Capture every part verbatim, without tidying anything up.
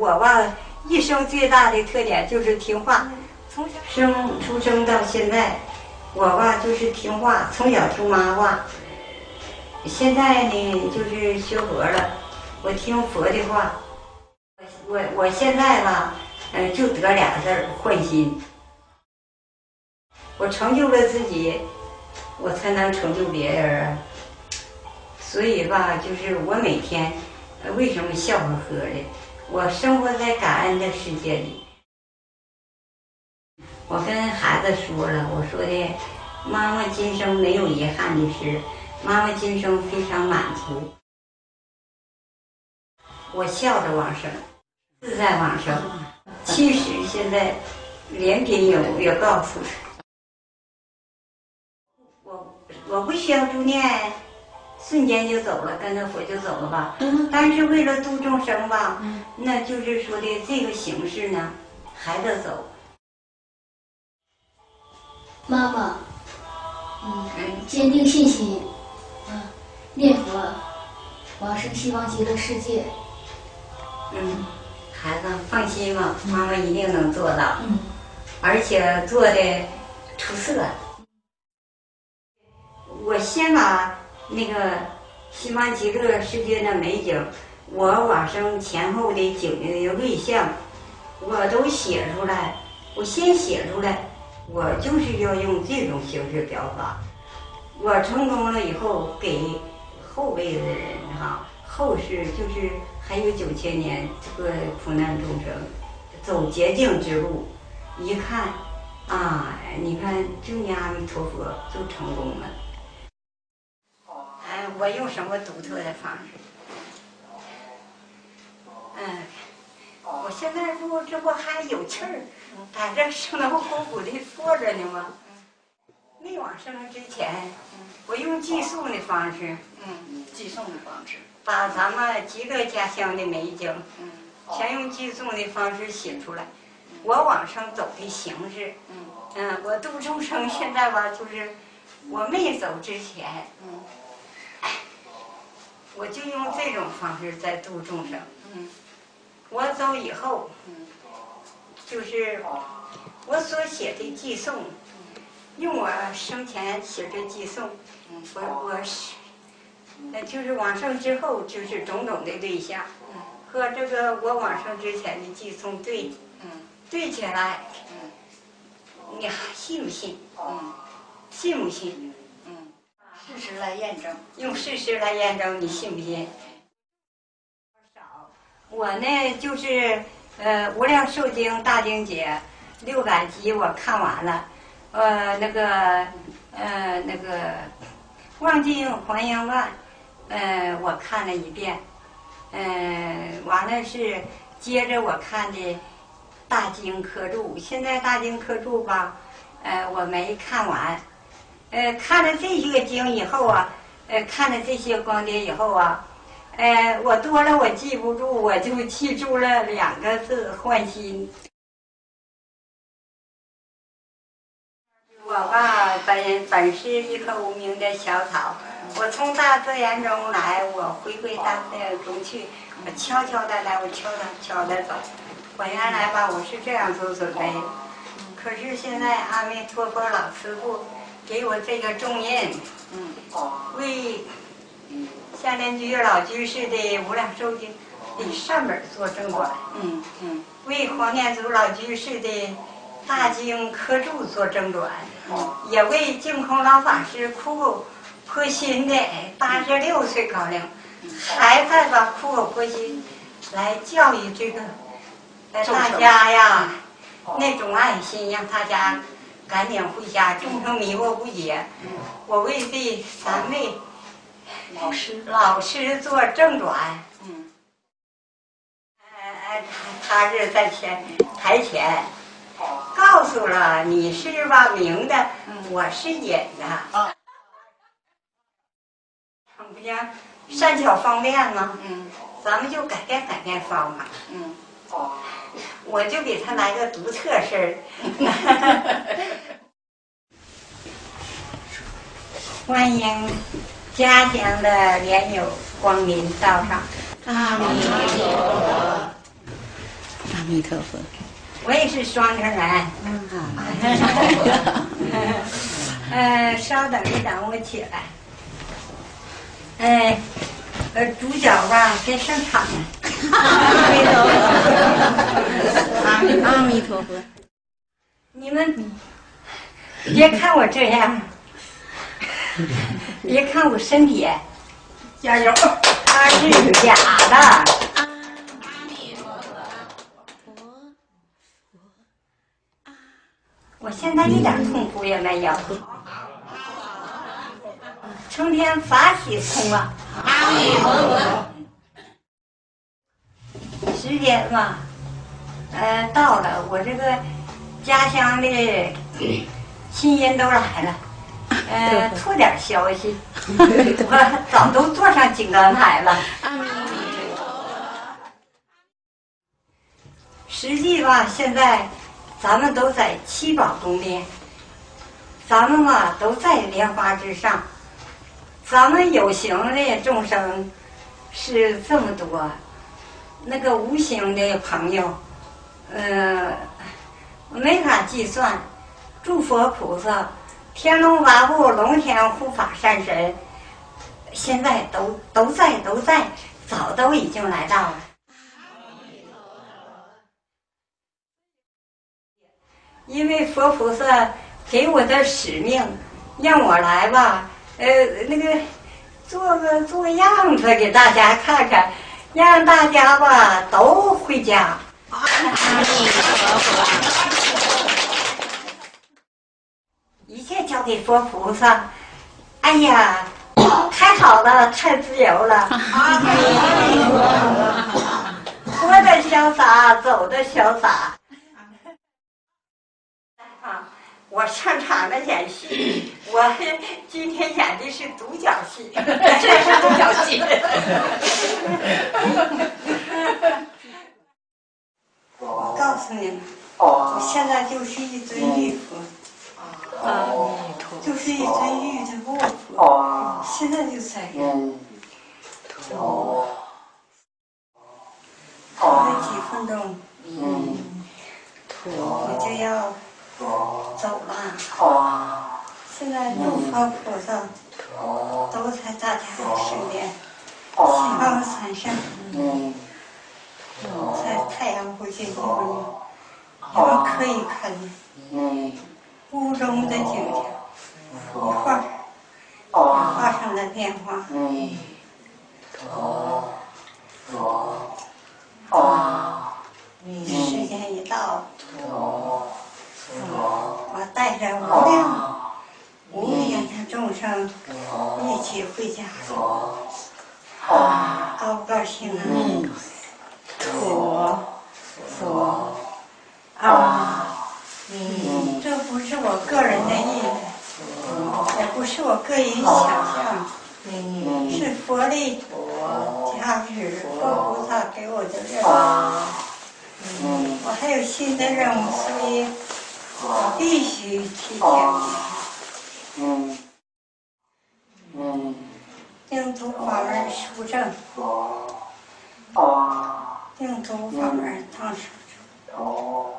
我吧，一生最大的特点就是听话。从生出生到现在，我吧就是听话，从小听妈话。现在呢，就是学佛了，我听佛的话。我我现在吧，嗯、呃，就得俩字儿：换心。我成就了自己，我才能成就别人啊。所以吧，就是我每天，呃，为什么笑呵呵的？我生活在感恩的世界里。我跟孩子说了，我说的，妈妈今生没有遗憾的事，妈妈今生非常满足。我笑着往生，自在往生。其实现在，连宾友也告诉我，我不需要助念，瞬间就走了，跟着佛就走了吧。嗯、但是为了度众生吧，嗯、那就是说的这个形式呢，还得走。 妈妈，嗯，坚定信心，嗯，念佛，往生西方极乐世界。 嗯，孩子放心吧，妈妈一定能做到，嗯，而且做的出色。我先把那个西方极乐世界的美景，我往生前后的景的瑞相，我都写出来。我先写出来。我就是要用这种形式表达，我成功了以后给后辈的人哈，后世就是还有九千年这个苦难众生走捷径之路，一看啊，你看就念阿弥陀佛就成功了。哎，我用什么独特的方式？嗯，我现在不这不还有气儿。在这生龙活虎的坐着呢吗？没往生之前，我用寄送的方式， 嗯，寄送的方式， 把咱们极乐家乡的美景，嗯，全用寄送的方式写出来。我往生走的形式，嗯，嗯，我度众生现在吧，就是我没走之前，嗯，我就用这种方式在度众生，嗯，我走以后，嗯。就是我所写的寄送，用我生前写的寄送，我我是，那就是往生之后就是种种的对象，和这个我往生之前的寄送对，对起来，你还信不信？信不信？ 事实来验证， 用事实来验证，你信不信？少，我呢就是。呃，《无量寿经》大经解六百集我看完了，呃，那个呃那个《望尽还阳万》，呃，我看了一遍，呃，完了是接着我看的大经科注，现在大经科注吧，呃，我没看完，呃，看了这些个经以后啊，呃，看了这些光碟以后啊。呃，我多了我记不住，我就记住了两个字：换心。我吧，本本是一棵无名的小草，我从大自然中来，我回归大自然中去，我悄悄的来，我悄悄的走。我原来吧，我是这样做准备，可是现在阿弥陀佛老师傅给我这个重任，嗯，为。下莲居老居士的《无量寿经》的上本做正转，嗯嗯，为黄念祖老居士的《大经科注》做正转，嗯，也为净空老法师苦口婆心的八十六岁高龄，还在把苦口婆心来教育这个呃大家呀，那种爱心，让大家赶紧回家，众生迷惑不解。我为这三位。 老师， 老师做正转，嗯，呃，他他是在前台前，告诉了你是吧明的，嗯、我是隐的，啊，不行，善巧方便嘛，嗯，咱们就改变改变方法，嗯，我就给他来个独特事儿，欢迎。家乡的莲友光临道场，阿弥陀佛。 弥陀佛。 我也是双城人。嗯啊。呃，稍等一等，我起来。哎，呃，主角吧，该上场了。 阿弥陀佛。阿弥陀佛。 你们别看我这样，别看我身体，加油，它是假的。我现在一点痛苦也没有，成天法喜充啊！阿弥陀佛。时间嘛，呃，到了，我这个家乡的亲人都来了，呃，出点消息，我早都坐上井冈台了。阿弥陀佛。实际吧，现在。咱们都在七宝宫殿，咱们嘛都在莲花之上，咱们有形的众生是这么多，那个无形的朋友，呃，没法计算。诸佛菩萨、天龙八部、龙天护法善神，现在都都在都在，早都已经来到了。因为佛菩萨给我的使命，让我来吧，呃，那个做个做个样子给大家看看，让大家吧都回家。阿弥陀佛。一切交给佛菩萨。哎呀，太好了，太自由了。阿弥陀佛。活得潇洒，走得潇洒。啊，我上场了演戏，我今天演的是独角戏，这是独角戏。我告诉你们，我现在就是一尊玉佛，啊，就是一尊玉的卧佛，现在就在这儿。还有几分钟，嗯，我就要。走了，现在诸佛菩萨都在大家的身边，西方三圣，在太阳附近，你们你们可以看见屋中的景象，一会儿画上了莲花。时间一到。我带着无量无边的众生一起回家，啊，高不高兴啊？佛佛啊，嗯，这不是我个人的意思，也不是我个人想象，是佛力加持，佛菩萨给我的任务。我还有新的任务，所以。我必须提前。嗯嗯。净土法门书证。净土法门当书证。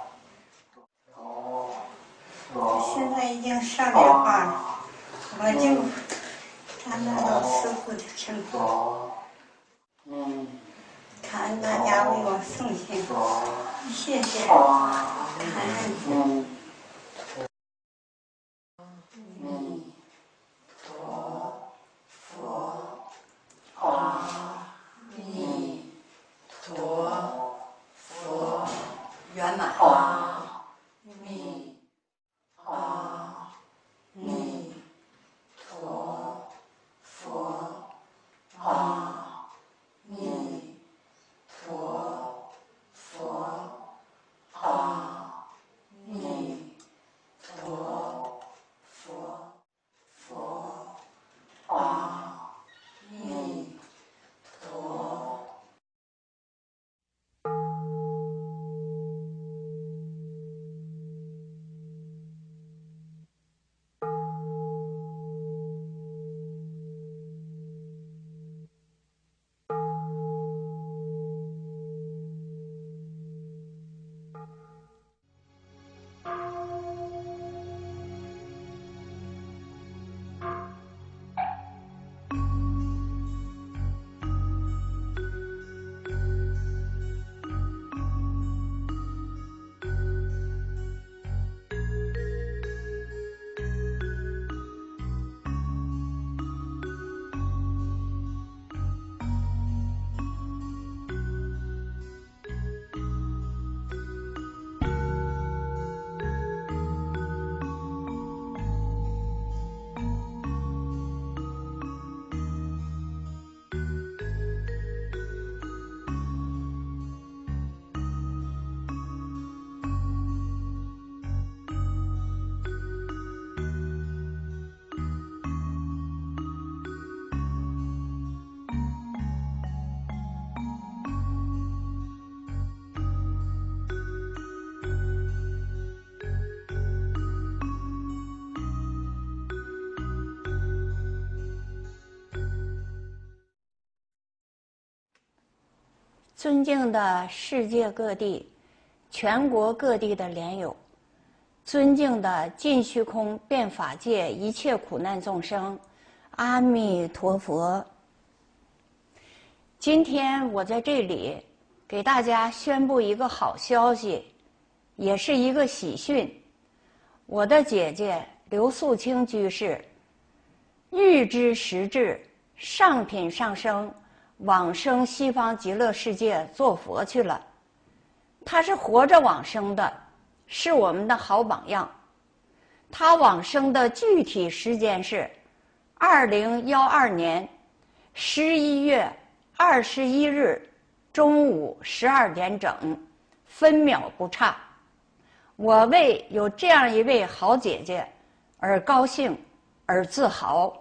现在已经上莲花了，我就看到老师傅的成果。嗯。感恩大家为我送行，谢谢，感恩。圆满。阿弥阿弥陀佛，阿弥陀佛，阿弥陀佛，佛阿弥陀。 尊敬的世界各地、全国各地的莲友，尊敬的尽虚空遍法界一切苦难众生，阿弥陀佛。今天我在这里给大家宣布一个好消息，也是一个喜讯。我的姐姐刘素清居士预知时至，上品上升，往生西方极乐世界做佛去了。她是活着往生的，是我们的好榜样。她往生的具体时间是二零一二年十一月二十一日中午十二点整，分秒不差。我为有这样一位好姐姐而高兴而自豪。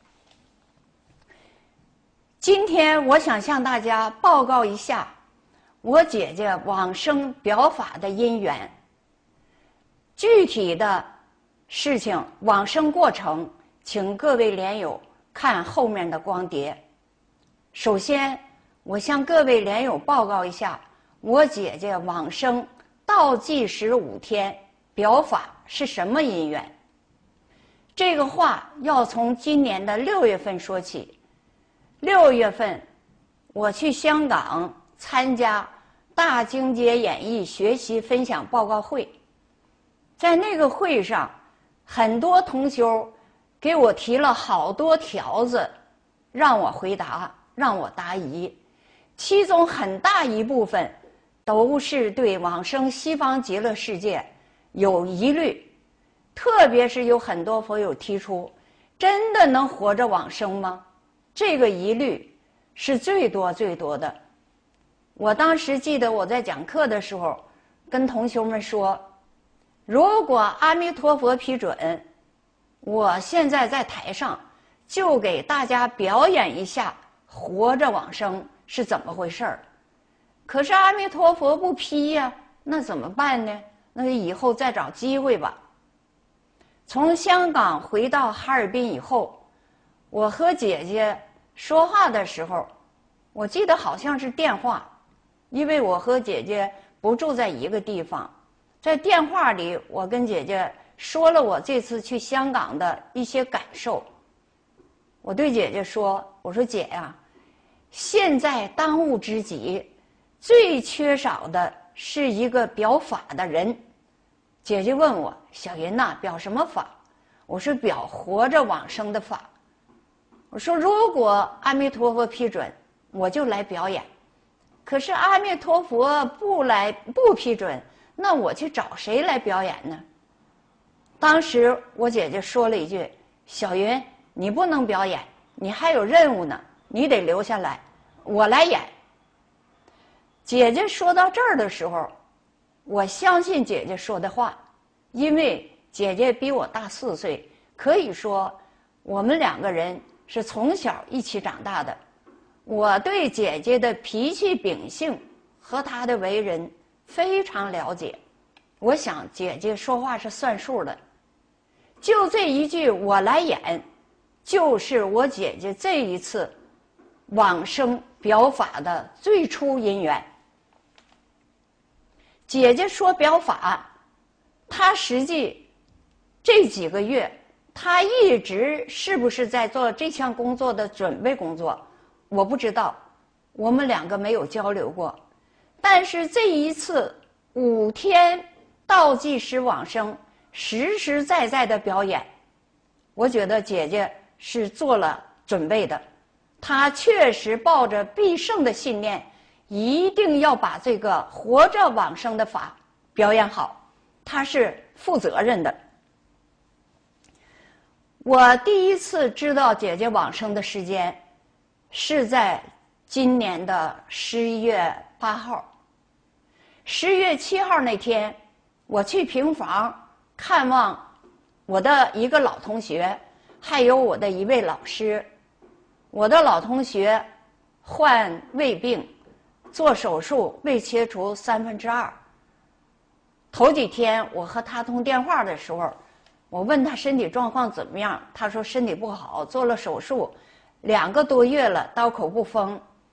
今天我想向大家报告一下我姐姐往生表法的因缘。具体的事情往生过程，请各位莲友看后面的光碟。首先我向各位莲友报告一下我姐姐往生倒计时五天表法是什么因缘。这个话要从今年的六月份说起。六月份我去香港参加大经解演义学习分享报告会，在那个会上很多同修给我提了好多条子让我回答，让我答疑，其中很大一部分都是对往生西方极乐世界有疑虑，特别是有很多佛友提出真的能活着往生吗？这个疑虑是最多最多的。我当时记得我在讲课的时候跟同学们说，如果阿弥陀佛批准，我现在在台上就给大家表演一下活着往生是怎么回事儿。可是阿弥陀佛不批呀，那怎么办呢？那就以后再找机会吧。从香港回到哈尔滨以后，我和姐姐说话的时候，我记得好像是电话，因为我和姐姐不住在一个地方。在电话里我跟姐姐说了我这次去香港的一些感受。我对姐姐说，我说姐呀、啊，现在当务之急最缺少的是一个表法的人。姐姐问我，小云呐、啊，表什么法？我说表活着往生的法。我说如果阿弥陀佛批准，我就来表演。可是阿弥陀佛不来不批准，那我去找谁来表演呢？当时我姐姐说了一句，小云，你不能表演，你还有任务呢，你得留下来，我来演。姐姐说到这儿的时候，我相信姐姐说的话，因为姐姐比我大四岁，可以说我们两个人是从小一起长大的。我对姐姐的脾气秉性和她的为人非常了解，我想姐姐说话是算数的。就这一句我来演，就是我姐姐这一次往生表法的最初因缘。姐姐说表法，她实际这几个月她一直是不是在做这项工作的准备工作，我不知道，我们两个没有交流过。但是这一次五天倒计时往生，实实在在的表演，我觉得姐姐是做了准备的。她确实抱着必胜的信念，一定要把这个活着往生的法表演好，她是负责任的。我第一次知道姐姐往生的时间是在今年的十一月八号。十月七号那天，我去平房看望我的一个老同学，还有我的一位老师。我的老同学患胃病，做手术，胃切除三分之二。头几天我和他通电话的时候，我问他身体状况怎么样，他说身体不好，做了手术，两个多月了，刀口不封。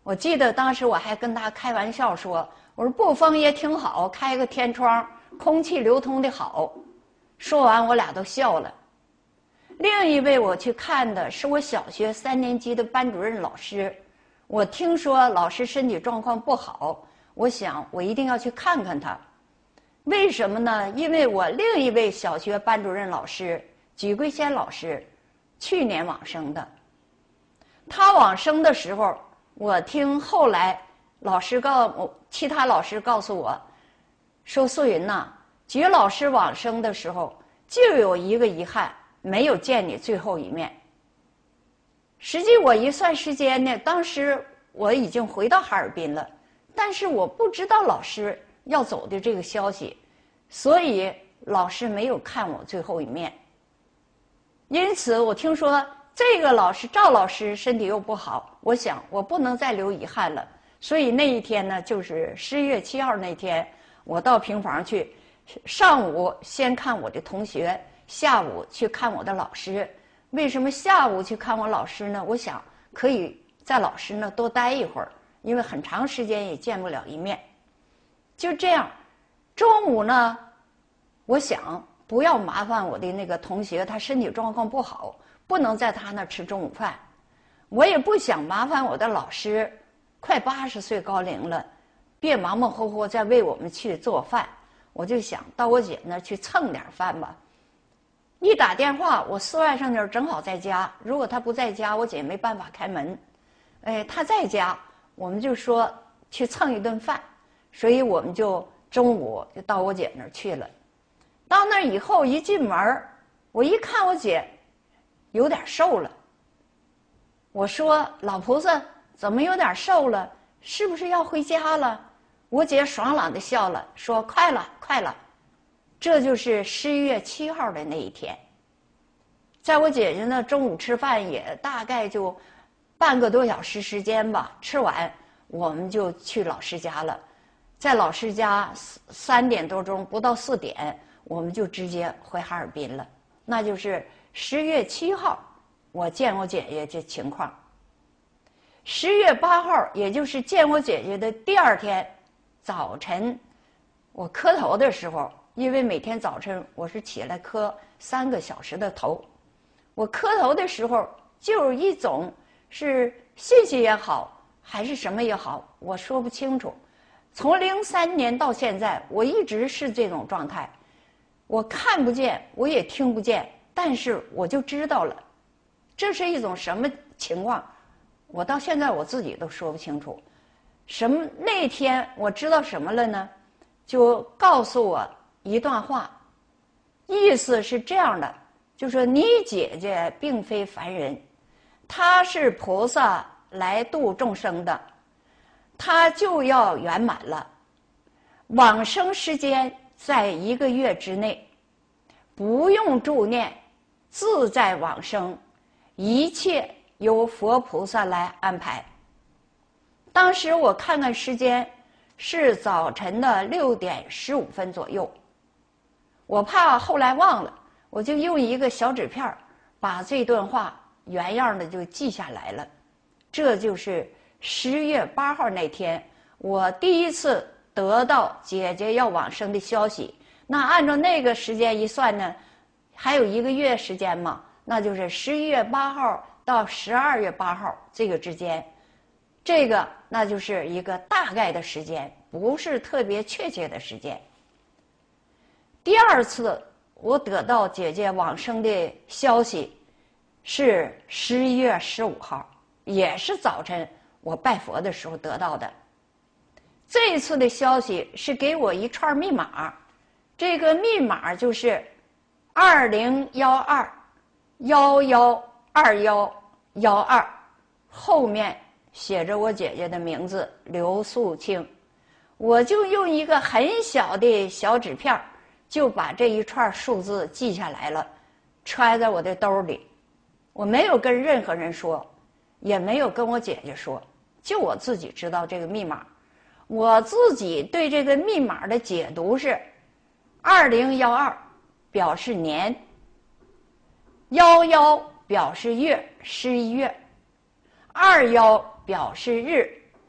我记得当时我还跟他开玩笑说：“我说布风也挺好，开个天窗，空气流通的好。”说完，我俩都笑了。另一位我去看的是我小学三年级的班主任老师，我听说老师身体状况不好，我想我一定要去看看他。为什么呢？因为我另一位小学班主任老师举桂仙老师去年往生的。他往生的时候，我听后来老师告我，其他老师告诉我，说素云呐，举老师往生的时候就有一个遗憾，没有见你最后一面。实际我一算时间呢，当时我已经回到哈尔滨了，但是我不知道老师要走的这个消息，所以老师没有看我最后一面。因此我听说这个老师赵老师身体又不好，我想我不能再留遗憾了，所以那一天呢，就是十一月七号那天，我到平房去，上午先看我的同学，下午去看我的老师。为什么下午去看我老师呢？我想可以在老师那多待一会儿，因为很长时间也见不了一面。就这样，中午呢，我想不要麻烦我的那个同学，他身体状况不好，不能在他那吃中午饭。我也不想麻烦我的老师，快八十岁高龄了，别忙忙活活再为我们去做饭。我就想到我姐那儿去蹭点饭吧。一打电话，我四外甥女正好在家，如果她不在家，我姐没办法开门。哎，她在家，我们就说去蹭一顿饭，所以我们就中午就到我姐那儿去了。到那儿以后一进门，我一看我姐有点瘦了。我说老菩萨怎么有点瘦了？是不是要回家了？我姐爽朗地笑了，说快了快了。这就是十一月七号的那一天，在我姐姐那中午吃饭也大概就半个多小时时间吧，吃完我们就去老师家了。在老师家三点多钟不到四点，我们就直接回哈尔滨了。那就是十月七号我见我姐姐这情况。十月八号，也就是见我姐姐的第二天早晨，我磕头的时候，因为每天早晨我是起来磕三个小时的头，我磕头的时候就有一种是信息也好还是什么也好，我说不清楚。从零三年到现在，我一直是这种状态，我看不见，我也听不见，但是我就知道了，这是一种什么情况，我到现在我自己都说不清楚。什么？那天我知道什么了呢？就告诉我一段话，意思是这样的，就说你姐姐并非凡人，她是菩萨来度众生的，她就要圆满了。往生时间在一个月之内，不用助念，自在往生，一切由佛菩萨来安排。当时我看看时间，是早晨的六点十五分左右。我怕后来忘了，我就用一个小纸片把这段话原样的就记下来了。这就是十月八号那天，我第一次得到姐姐要往生的消息。那按照那个时间一算呢，还有一个月时间嘛，那就是十一月八号到十二月八号这个之间。这个那就是一个大概的时间，不是特别确切的时间。第二次我得到姐姐往生的消息是十一月十五号，也是早晨我拜佛的时候得到的。这一次的消息是给我一串密码，这个密码就是二零幺二幺幺二幺幺二，后面写着我姐姐的名字刘素清。我就用一个很小的小纸片就把这一串数字记下来了，揣在我的兜里。我没有跟任何人说，也没有跟我姐姐说，就我自己知道这个密码。我自己对这个密码的解读是二零一二表示年，一一表示月，十一月，二一表示日，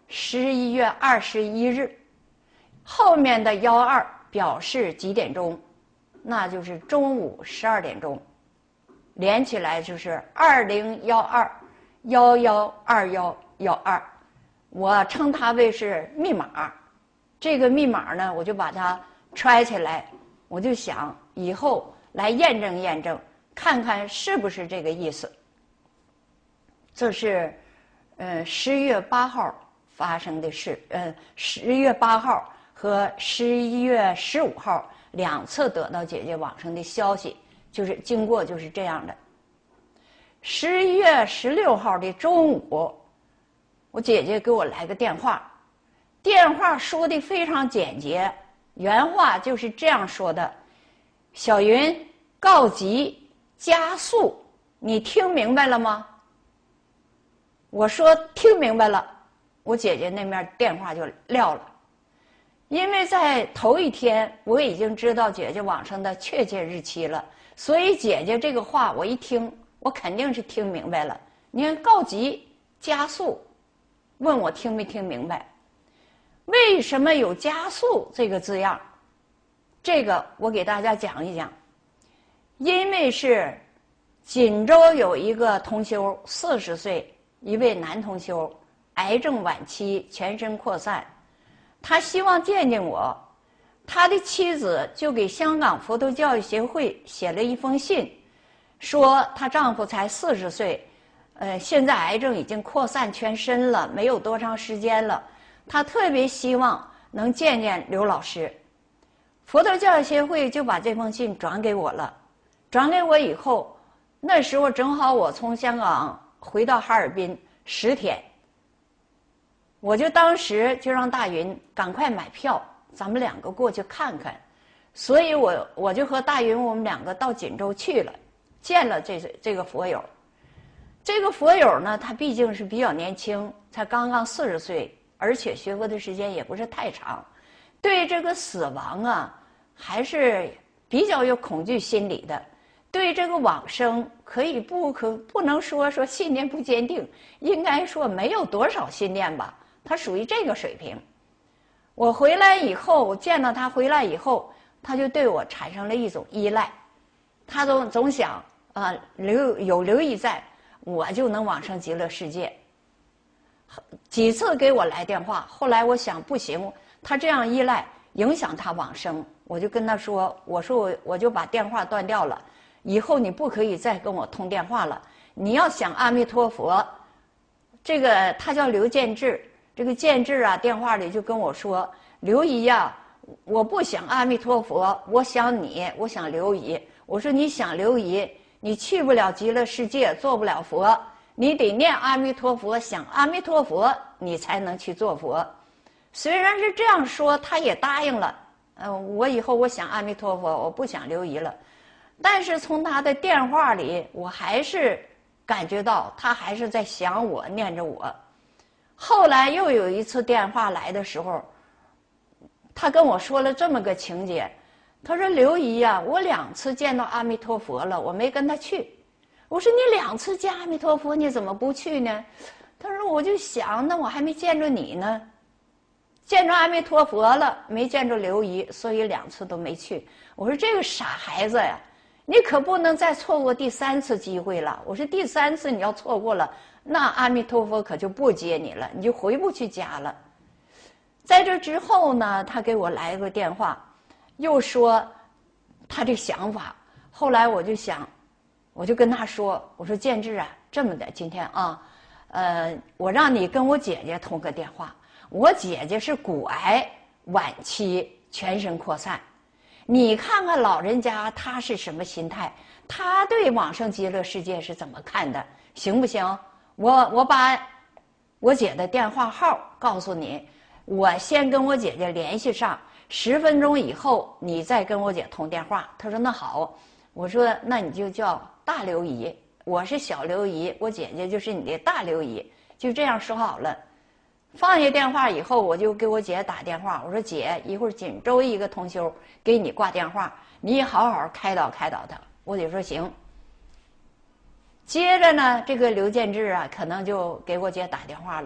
十一月二十一日，后面的幺二表示几点钟，那就是中午十二点钟，连起来就是二零幺二幺幺二幺幺二，我称它为是密码。这个密码呢，我就把它揣起来，我就想以后来验证验证，看看是不是这个意思。这是，呃，十月八号发生的事，呃，十月八号和十一月十五号两次得到姐姐往生的消息，就是经过就是这样的。十一月十六号的中午，我姐姐给我来个电话，电话说的非常简洁，原话就是这样说的：“小云，告急，加速，你听明白了吗？”我说听明白了，我姐姐那面电话就撂了。因为在头一天我已经知道姐姐往生的确切日期了，所以姐姐这个话我一听，我肯定是听明白了。你看告急加速，问我听没听明白？为什么有加速这个字样？这个我给大家讲一讲。因为是锦州有一个同修，四十岁，一位男同修，癌症晚期，全身扩散，他希望见见我，他的妻子就给香港佛陀教育协会写了一封信，说她丈夫才四十岁，呃，现在癌症已经扩散全身了，没有多长时间了，他特别希望能见见刘老师。佛陀教育协会就把这封信转给我了，转给我以后，那时候正好我从香港回到哈尔滨十天，我就当时就让大云赶快买票，咱们两个过去看看。所以我我就和大云我们两个到锦州去了，见了这这个佛友。这个佛友呢，他毕竟是比较年轻，才刚刚四十岁，而且学佛的时间也不是太长，对这个死亡啊，还是比较有恐惧心理的。对这个往生，可以不可不能说说信念不坚定，应该说没有多少信念吧，他属于这个水平。我回来以后，我见到他回来以后，他就对我产生了一种依赖，他总总想啊，刘有刘姨在，我就能往生极乐世界。几次给我来电话，后来我想不行，他这样依赖影响他往生，我就跟他说，我说我我就把电话断掉了。以后你不可以再跟我通电话了，你要想阿弥陀佛。这个他叫刘建志，这个建志啊，电话里就跟我说，刘姨呀，我不想阿弥陀佛，我想你，我想刘姨。我说你想刘姨，你去不了极乐世界，做不了佛，你得念阿弥陀佛，想阿弥陀佛，你才能去做佛。虽然是这样说，他也答应了。嗯、呃，我以后我想阿弥陀佛，我不想刘姨了。但是从他的电话里，我还是感觉到他还是在想我，念着我。后来又有一次电话来的时候，他跟我说了这么个情节，他说刘姨呀、啊，我两次见到阿弥陀佛了，我没跟他去。我说你两次见阿弥陀佛，你怎么不去呢？他说我就想，那我还没见着你呢，见着阿弥陀佛了，没见着刘姨，所以两次都没去。我说这个傻孩子呀，你可不能再错过第三次机会了。我说第三次你要错过了，那阿弥陀佛可就不接你了，你就回不去家了。在这之后呢，他给我来个电话，又说他这想法。后来我就想，我就跟他说，我说建志啊，这么的，今天啊，呃，我让你跟我姐姐通个电话。我姐姐是骨癌晚期，全身扩散。你看看老人家他是什么心态，他对往生极乐世界是怎么看的，行不行？我我把我姐的电话号告诉你，我先跟我姐姐联系上，十分钟以后你再跟我姐通电话。他说那好，我说那你就叫大刘姨，我是小刘姨，我姐姐就是你的大刘姨，就这样说好了。放下电话以后，我就给我姐打电话，我说姐，一会儿锦州一个同修给你挂电话，你好好开导开导他。我姐说行。接着呢，这个刘建志啊，可能就给我姐打电话了。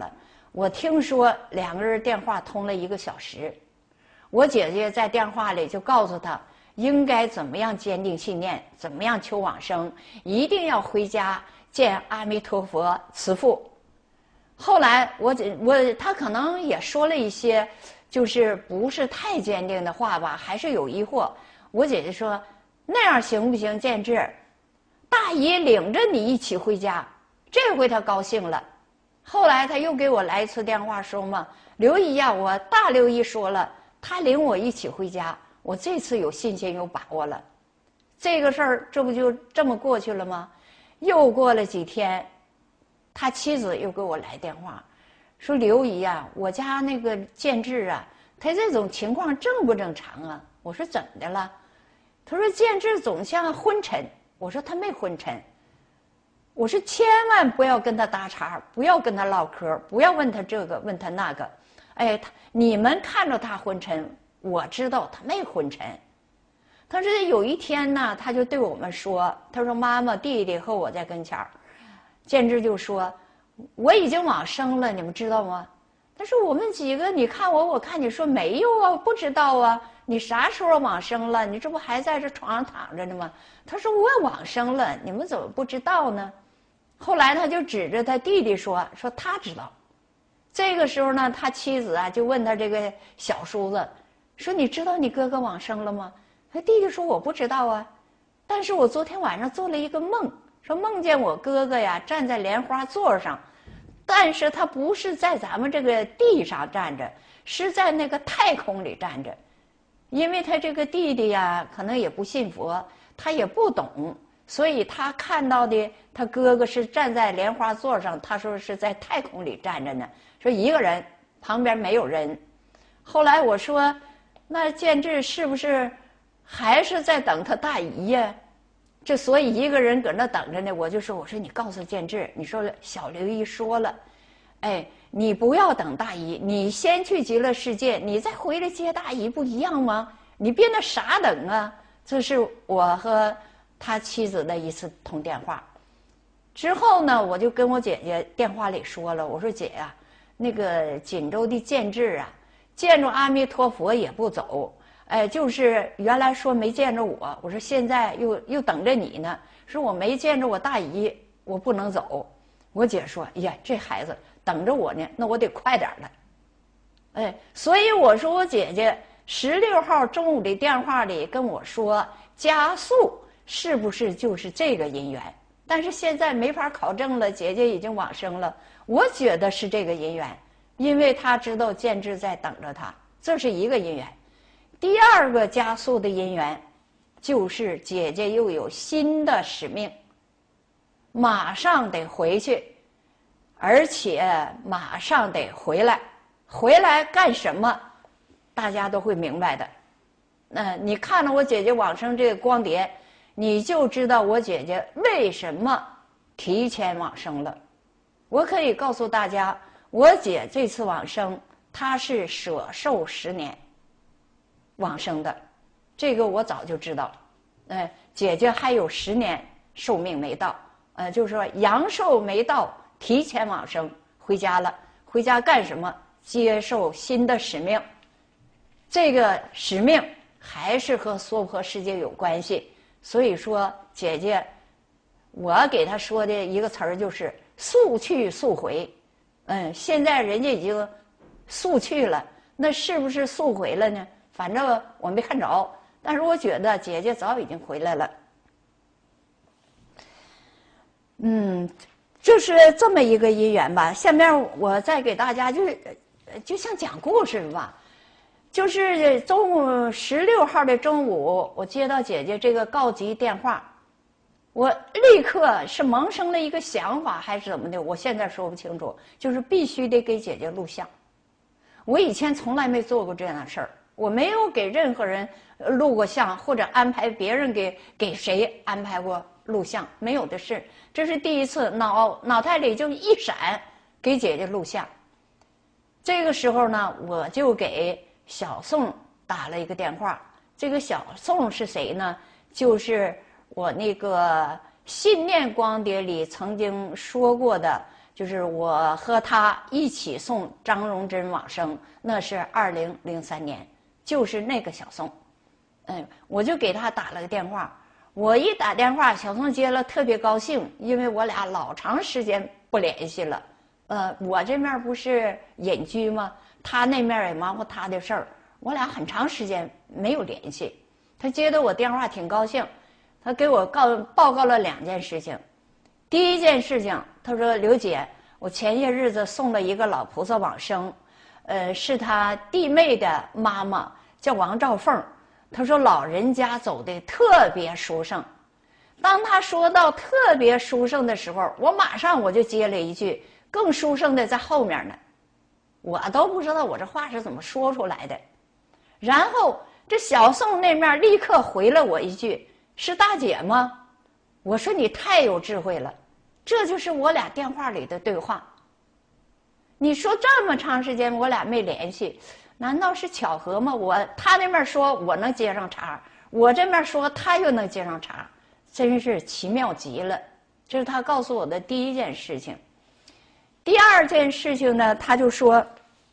我听说两个人电话通了一个小时，我姐姐在电话里就告诉他应该怎么样坚定信念，怎么样求往生，一定要回家见阿弥陀佛慈父。后来我我他可能也说了一些就是不是太坚定的话吧，还是有疑惑。我姐姐说那样行不行？建志，大姨领着你一起回家。这回他高兴了。后来他又给我来一次电话说嘛，刘姨呀，我大刘姨说了，她领我一起回家，我这次有信心有把握了。这个事儿这不就这么过去了吗？又过了几天，他妻子又给我来电话，说刘姨呀，我家那个建志啊，他这种情况正不正常啊？我说怎么的了？他说建志总像昏沉。我说他没昏沉。我说千万不要跟他搭茬，不要跟他唠嗑，不要问他这个问他那个。哎，他你们看着他昏沉，我知道他没昏沉。他说有一天呢，他就对我们说，他说妈妈弟弟和我在跟前儿，建志就说我已经往生了，你们知道吗？他说我们几个你看我我看你说没有啊，不知道啊，你啥时候往生了？你这不还在这床上躺着呢吗？他说我往生了，你们怎么不知道呢？后来他就指着他弟弟说说他知道。这个时候呢，他妻子啊就问他这个小叔子说你知道你哥哥往生了吗？他弟弟说我不知道啊，但是我昨天晚上做了一个梦，说梦见我哥哥呀站在莲花座上，但是他不是在咱们这个地上站着，是在那个太空里站着。因为他这个弟弟呀可能也不信佛，他也不懂，所以他看到的他哥哥是站在莲花座上，他说是在太空里站着呢，说一个人旁边没有人。后来我说那建志是不是还是在等他大姨呀？这所以一个人搁那等着呢。我就说我说你告诉建志，你说小刘姨说了，哎，你不要等大姨，你先去极乐世界，你再回来接大姨不一样吗？你别那傻等啊。这是我和他妻子的一次通电话。之后呢，我就跟我姐姐电话里说了，我说姐呀、啊，那个锦州的建志啊，见着阿弥陀佛也不走，哎，就是原来说没见着我，我说现在又又等着你呢，说我没见着我大姨，我不能走。我姐说，哎呀，这孩子等着我呢，那我得快点了。哎，所以我说我姐姐十六号中午的电话里跟我说加速是不是就是这个因缘？但是现在没法考证了，姐姐已经往生了，我觉得是这个因缘，因为她知道建志在等着她，这是一个因缘。第二个加速的因缘，就是姐姐又有新的使命，马上得回去，而且马上得回来。回来干什么？大家都会明白的。那、呃、你看了我姐姐往生这个光碟，你就知道我姐姐为什么提前往生了。我可以告诉大家，我姐这次往生，她是舍寿十年往生的，这个我早就知道。呃，姐姐还有十年寿命没到，呃，就是说阳寿没到，提前往生，回家了。回家干什么？接受新的使命。这个使命还是和娑婆世界有关系。所以说姐姐，我给她说的一个词儿就是速去速回。嗯，现在人家已经速去了，那是不是速回了呢？反正我没看着，但是我觉得姐姐早已经回来了。嗯，就是这么一个因缘吧。下面我再给大家就是就像讲故事吧。就是中午十六号的中午，我接到姐姐这个告急电话，我立刻是萌生了一个想法，还是怎么的？我现在说不清楚，就是必须得给姐姐录像。我以前从来没做过这样的事儿，我没有给任何人录过像，或者安排别人给给谁安排过录像，没有的事。这是第一次，脑脑袋里就一闪，给姐姐录像。这个时候呢，我就给小宋打了一个电话。这个小宋是谁呢？就是我那个信念光碟里曾经说过的， 就是我和他一起送张荣珍往生，那是二零零三年，就是那个小宋。嗯，我就给他打了个电话。我一打电话，小宋接了，特别高兴，因为我俩老长时间不联系了。呃，我这面不是隐居吗？他那面也忙活他的事儿，我俩很长时间没有联系。他接到我电话挺高兴，他给我告报告了两件事情。第一件事情，他说：“刘姐，我前些日子送了一个老菩萨往生，呃，是他弟妹的妈妈，叫王兆凤。他说老人家走的特别殊胜。”当他说到特别殊胜的时候，我马上我就接了一句：“更殊胜的在后面呢。”我都不知道我这话是怎么说出来的。然后这小宋那面立刻回了我一句：“是大姐吗？”我说：“你太有智慧了。”这就是我俩电话里的对话。你说这么长时间我俩没联系，难道是巧合吗？我他那边说我能接上茬，我这边说他又能接上茬，真是奇妙极了。这是他告诉我的第一件事情。第二件事情呢，他就说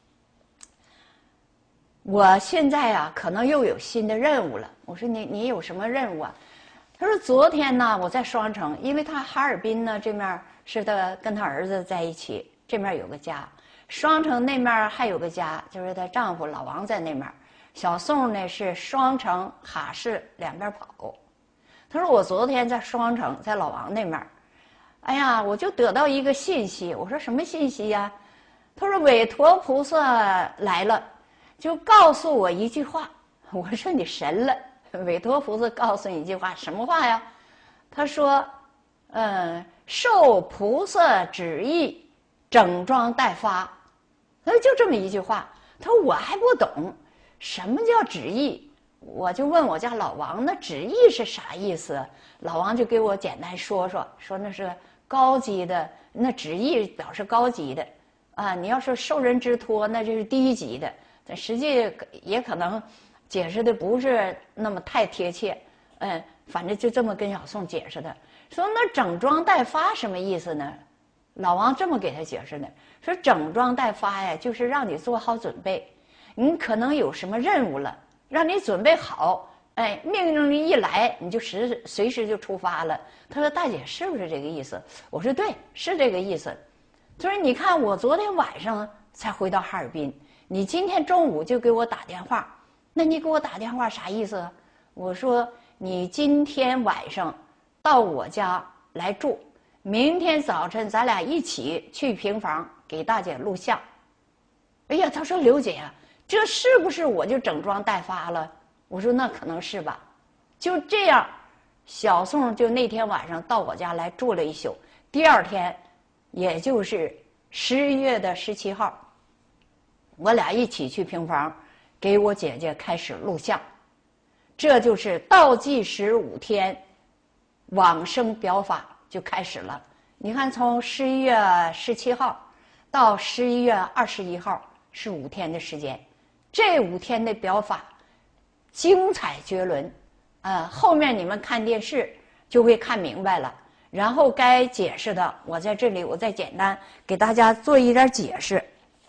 我现在啊可能又有新的任务了。我说你你有什么任务啊？他说昨天呢我在双城，因为他哈尔滨呢这面是他跟他儿子在一起，这面有个家，双城那面还有个家，就是她丈夫老王在那面，小宋呢是双城哈市两边跑。他说我昨天在双城，在老王那面，哎呀，我就得到一个信息。我说什么信息呀？他说韦陀菩萨来了，就告诉我一句话。我说你神了，韦陀菩萨告诉你一句话，什么话呀？他说嗯，受菩萨旨意，整装待发。他说就这么一句话。他说我还不懂什么叫旨意，我就问我家老王，那旨意是啥意思？老王就给我简单说说，说那是高级的，那旨意表示高级的啊。你要说受人之托，那就是低级的。但实际也可能解释的不是那么太贴切，嗯，反正就这么跟小宋解释的。说那整装待发什么意思呢？老王这么给他解释的，说整装待发呀，就是让你做好准备，你可能有什么任务了，让你准备好，哎，命令一来你就时随时就出发了。他说大姐是不是这个意思？我说对，是这个意思。他说你看我昨天晚上才回到哈尔滨，你今天中午就给我打电话，那你给我打电话啥意思？我说你今天晚上到我家来住，明天早晨咱俩一起去平房给大姐录像。哎呀，他说刘姐啊，这是不是我就整装待发了？我说那可能是吧。就这样，小宋就那天晚上到我家来住了一宿。第二天，也就是十一月的十七号，我俩一起去平房，给我姐姐开始录像。这就是倒计时五天，往生表法就开始了。你看，从十一月十七号到十一月二十一号是五天的时间，这五天的表法精彩绝伦，呃，后面你们看电视就会看明白了。然后该解释的，我在这里我再简单给大家做一点解释。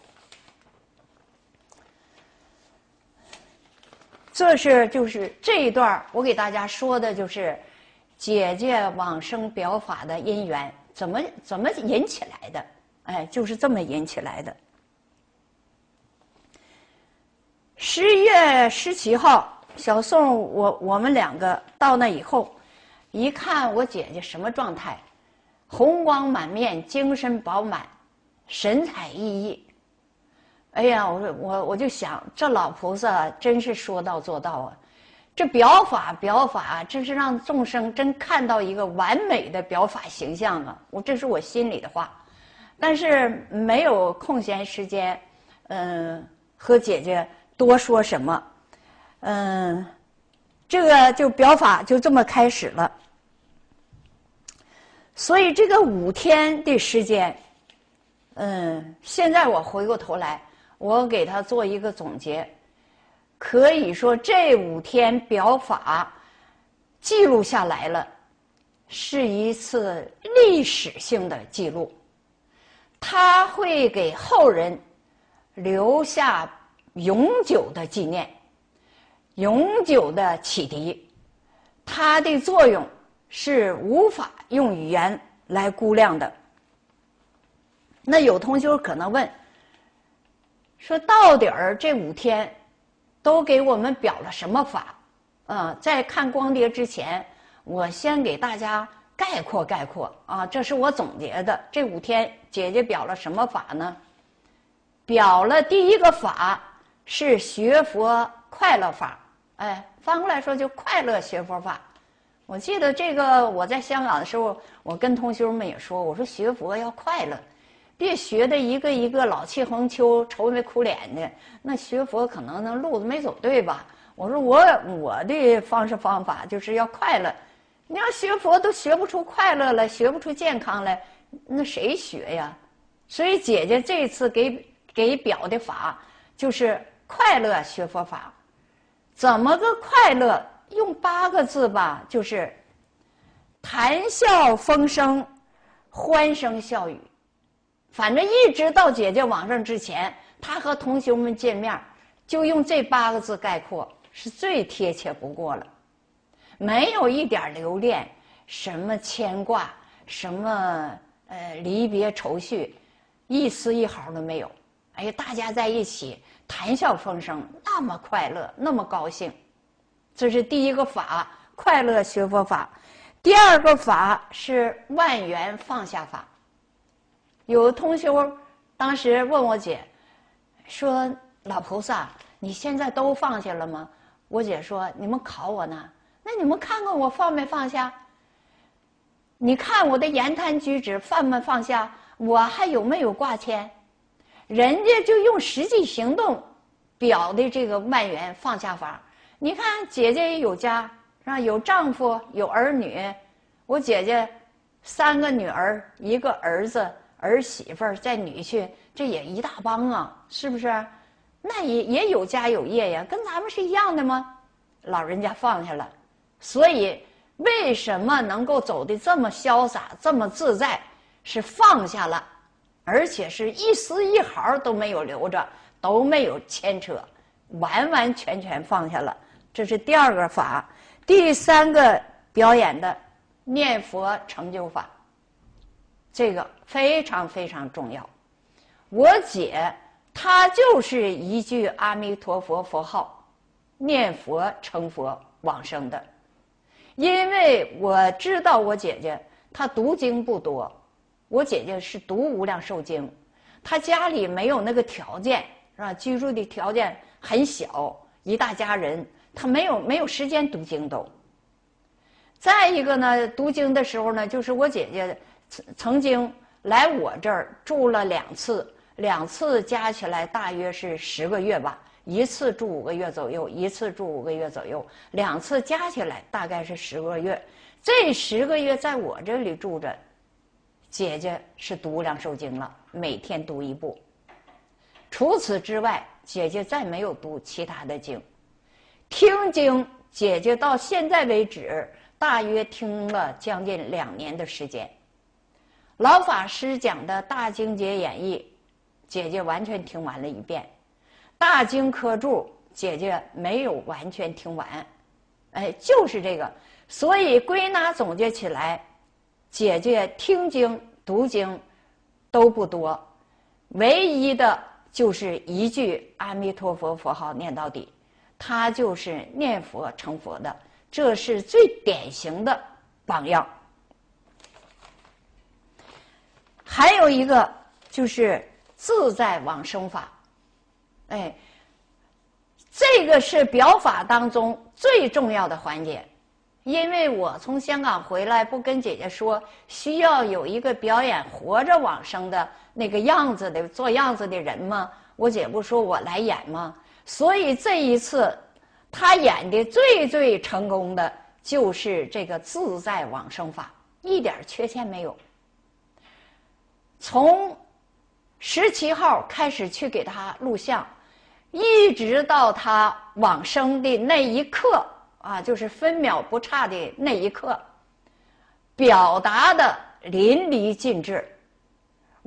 这是就是这一段我给大家说的就是姐姐往生表法的因缘怎么怎么引起来的，哎，就是这么引起来的。十一月十七号，小宋我我们两个到那以后，一看我姐姐什么状态，红光满面，精神饱满，神采奕奕。哎呀，我我我就想，这老菩萨真是说到做到啊！这表法表法，真是让众生真看到一个完美的表法形象啊！我这是我心里的话，但是没有空闲时间，嗯，和姐姐多说什么，嗯，这个就表法就这么开始了。所以这个五天的时间，嗯，现在我回过头来。我给他做一个总结，可以说这五天表法记录下来了，是一次历史性的记录。 它会给后人留下永久的纪念，永久的启迪。它的作用是无法用语言来估量的。那有同学可能问，说到底儿这五天都给我们表了什么法？呃，在看光碟之前，我先给大家概括概括啊，这是我总结的。这五天姐姐表了什么法呢？表了第一个法是学佛快乐法，哎，翻过来说就快乐学佛法。我记得这个我在香港的时候，我跟同学们也说，我说学佛要快乐，别学的一个一个老气横秋、愁眉苦脸的，那学佛可能那路子没走对吧？我说我我的方式方法就是要快乐，你要学佛都学不出快乐来，学不出健康来，那谁学呀？所以姐姐这次给给表的法就是快乐学佛法。怎么个快乐？用八个字吧，就是谈笑风生，欢声笑语。反正一直到姐姐往生之前，她和同学们见面，就用这八个字概括，是最贴切不过了。没有一点留恋，什么牵挂，什么呃离别愁绪，一丝一毫都没有。哎呀，大家在一起谈笑风生，那么快乐，那么高兴。这是第一个法，快乐学佛法。第二个法是万缘放下法。有同学当时问我姐，说老菩萨，你现在都放下了吗？我姐说，你们考我呢，那你们看看我放没放下？你看我的言谈举止放没放下？我还有没有挂牵？人家就用实际行动表的这个万缘放下法。你看姐姐也有家，是吧？有丈夫，有儿女。我姐姐三个女儿，一个儿子，儿媳妇儿，再女婿，这也一大帮啊，是不是？那也也有家有业呀，跟咱们是一样的吗？老人家放下了，所以为什么能够走得这么潇洒，这么自在？是放下了，而且是一丝一毫都没有留着，都没有牵扯，完完全全放下了。这是第二个法。第三个表演的念佛成就法，这个非常非常重要。我姐她就是一句阿弥陀佛佛号，念佛成佛往生的。因为我知道我姐姐她读经不多，我姐姐是读无量寿经，她家里没有那个条件，是吧？居住的条件很小，一大家人，她没有没有时间读经都。再一个呢，读经的时候呢，就是我姐姐曾曾经来我这儿住了两次，两次加起来大约是十个月吧，一次住五个月左右，一次住五个月左右，两次加起来大概是十个月。这十个月在我这里住着，姐姐是读无量寿经了，每天读一部。除此之外，姐姐再没有读其他的经。听经，姐姐到现在为止大约听了将近两年的时间。老法师讲的大经解演义，姐姐完全听完了一遍。大经科注，姐姐没有完全听完。哎，就是这个。所以归纳总结起来，姐姐听经读经都不多，唯一的就是一句阿弥陀佛佛号念到底，她就是念佛成佛的，这是最典型的榜样。还有一个就是自在往生法，哎，这个是表法当中最重要的环节。因为我从香港回来，不跟姐姐说需要有一个表演活着往生的那个样子的做样子的人吗？我姐不说我来演吗？所以这一次她演的最最成功的就是这个自在往生法，一点缺陷没有。从十七号开始去给她录像，一直到她往生的那一刻啊，就是分秒不差的那一刻，表达的淋漓尽致。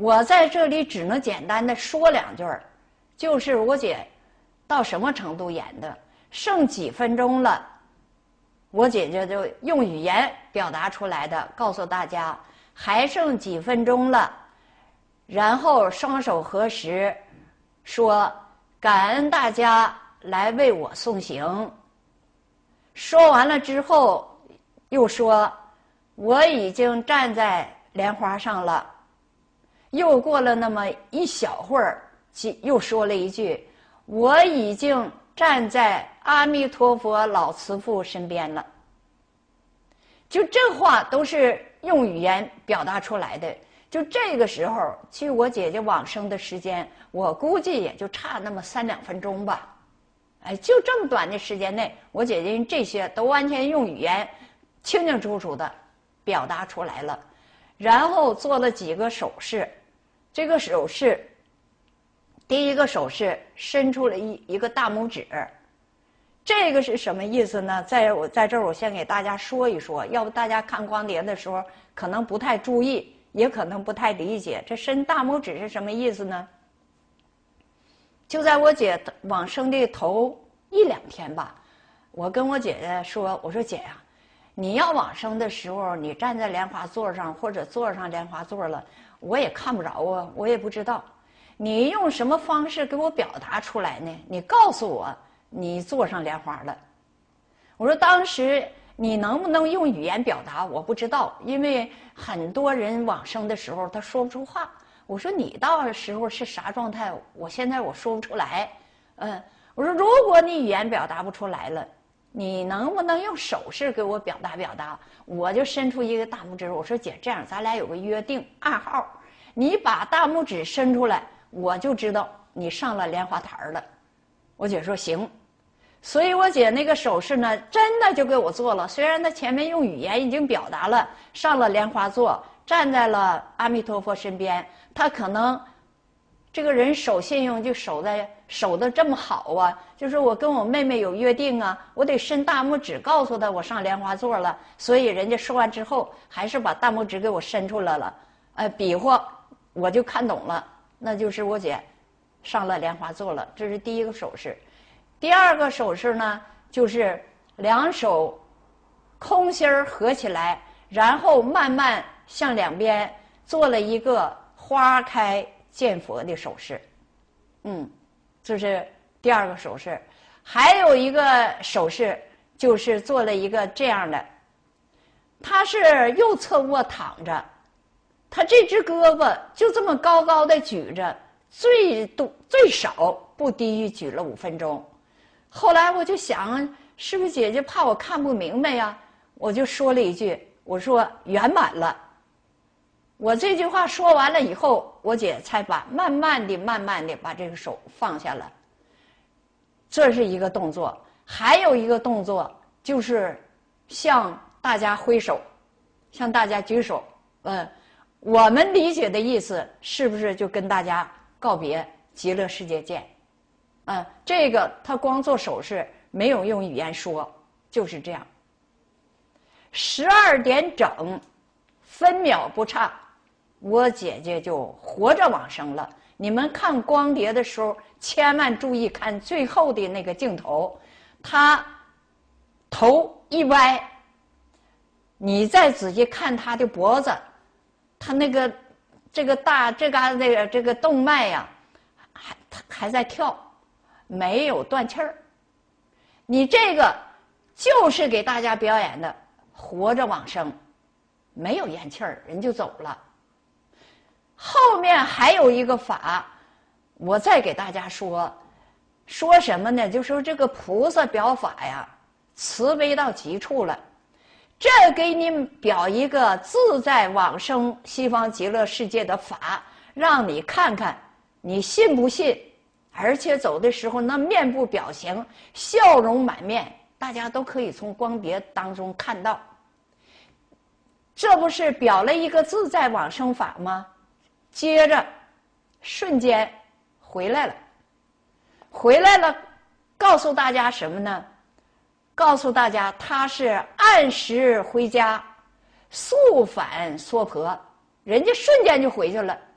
我在这里只能简单的说两句儿，就是我姐到什么程度演的，剩几分钟了，我姐姐就用语言表达出来的，告诉大家还剩几分钟了，然后双手合十，说感恩大家来为我送行。说完了之后，又说我已经站在莲花上了。又过了那么一小会儿，又说了一句我已经站在阿弥陀佛老慈父身边了。就这话都是用语言表达出来的。就这个时候，距我姐姐往生的时间，我估计也就差那么三两分钟吧。哎，就这么短的时间内，我姐姐这些都完全用语言清清楚楚的表达出来了，然后做了几个手势。这个手势，第一个手势伸出了一一个大拇指，这个是什么意思呢？在我在这儿，我先给大家说一说，要不大家看光碟的时候可能不太注意，也可能不太理解。这伸大拇指是什么意思呢？就在我姐往生的头一两天吧，我跟我姐姐说，我说姐呀、啊，你要往生的时候，你站在莲花座上或者坐上莲花座了，我也看不着啊，我也不知道，你用什么方式给我表达出来呢？你告诉我你坐上莲花了。我说当时你能不能用语言表达我不知道，因为很多人往生的时候他说不出话。我说你到时候是啥状态，我现在我说不出来。嗯，我说如果你语言表达不出来了，你能不能用手势给我表达表达？我就伸出一个大拇指，我说姐，这样咱俩有个约定暗号，你把大拇指伸出来，我就知道你上了莲花台了。我姐说行，所以我姐那个手势呢，真的就给我做了。虽然她前面用语言已经表达了上了莲花座，站在了阿弥陀佛身边，她可能这个人守信用就守在守得这么好啊，就是我跟我妹妹有约定啊，我得伸大拇指告诉她我上莲花座了，所以人家说完之后还是把大拇指给我伸出来了，呃，比划我就看懂了，那就是我姐上了莲花座了。这是第一个手势。第二个手势呢，就是两手空心儿合起来，然后慢慢向两边做了一个花开见佛的手势。嗯，这是第二个手势。还有一个手势就是做了一个这样的，他是右侧卧躺着，他这只胳膊就这么高高的举着，最多最少不低于举了五分钟。后来我就想，是不是姐姐怕我看不明白呀？我就说了一句，我说圆满了。我这句话说完了以后，我姐才把慢慢的、慢慢的把这个手放下了。这是一个动作，还有一个动作就是向大家挥手，向大家举手。嗯，我们理解的意思是不是就跟大家告别，极乐世界见？嗯，这个他光做手势，没有用语言说，就是这样。十二点整，分秒不差，我姐姐就活着往生了。你们看光碟的时候，千万注意看最后的那个镜头，她头一歪，你再仔细看她的脖子，她那个这个大这嘎这个这个动脉呀、啊，还还在跳，没有断气儿。你这个就是给大家表演的活着往生，没有咽气儿，人就走了。后面还有一个法，我再给大家说，说什么呢？就说这个菩萨表法呀，慈悲到极处了。这给你表一个自在往生西方极乐世界的法，让你看看你信不信。而且走的时候那面部表情笑容满面，大家都可以从光碟当中看到。这不是表了一个自在往生法吗？接着瞬间回来了，回来了，告诉大家什么呢？告诉大家他是按时回家，速返娑婆，人家瞬间就回去了，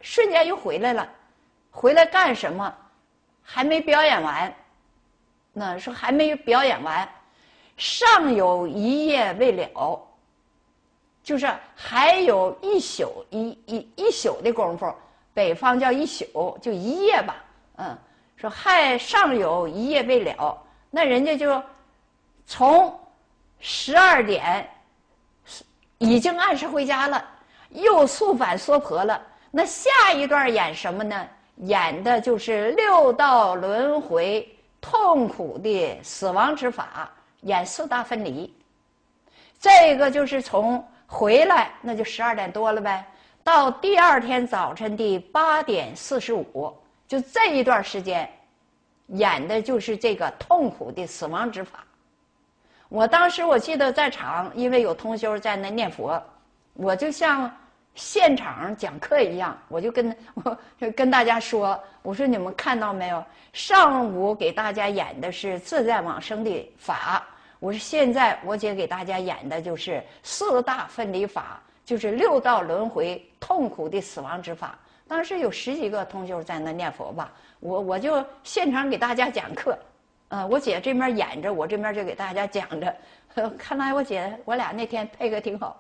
瞬间又回来了，回来干什么？还没表演完，那说还没表演完，尚有一夜未了，就是还有一宿一一一宿的功夫，北方叫一宿，就一夜吧，嗯，说还尚有一夜未了，那人家就从十二点已经按时回家了，又速返娑婆了。那下一段演什么呢？演的就是六道轮回痛苦的死亡之法，演四大分离。这个就是从回来那就十二点多了呗，到第二天早晨的八点四十五，就这一段时间演的就是这个痛苦的死亡之法。我当时我记得在场，因为有同修在那念佛，我就像现场讲课一样，我就跟我就跟大家说，我说你们看到没有？上午给大家演的是自在往生的法，我说现在我姐给大家演的就是四大分离法，就是六道轮回痛苦的死亡之法。当时有十几个同修在那念佛吧，我我就现场给大家讲课，呃，我姐这边演着，我这边就给大家讲着，呃，看来我姐我俩那天配合挺好。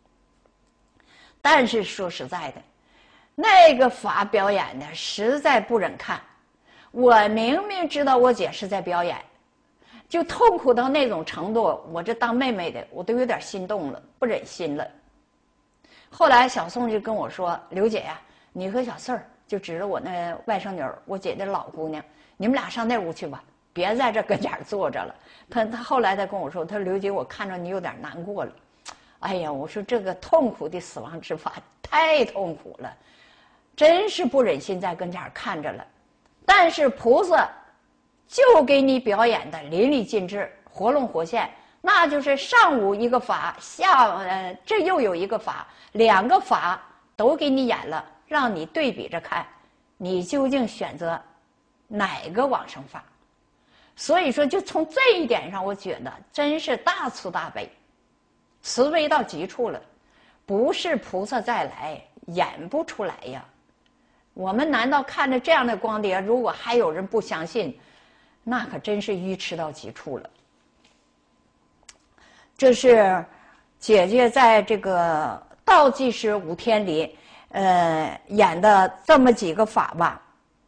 但是说实在的，那个法表演的实在不忍看。我明明知道我姐是在表演，就痛苦到那种程度，我这当妹妹的我都有点心动了，不忍心了。后来小宋就跟我说：“刘姐呀、啊，你和小四儿就指着我那外甥女儿，我姐的老姑娘，你们俩上那屋去吧，别在这跟前坐着了。”他他后来他跟我说：“他说刘姐，我看着你有点难过了。”哎呀，我说这个痛苦的死亡之法太痛苦了，真是不忍心在跟前看着了。但是菩萨就给你表演的淋漓尽致，活龙活现，那就是上午一个法，下呃这又有一个法，两个法都给你演了，让你对比着看，你究竟选择哪个往生法？所以说，就从这一点上，我觉得真是大慈大悲。慈悲到极处了，不是菩萨再来演不出来呀。我们难道看着这样的光碟，如果还有人不相信，那可真是愚痴到极处了。这是姐姐在这个倒计时五天里，呃，演的这么几个法吧。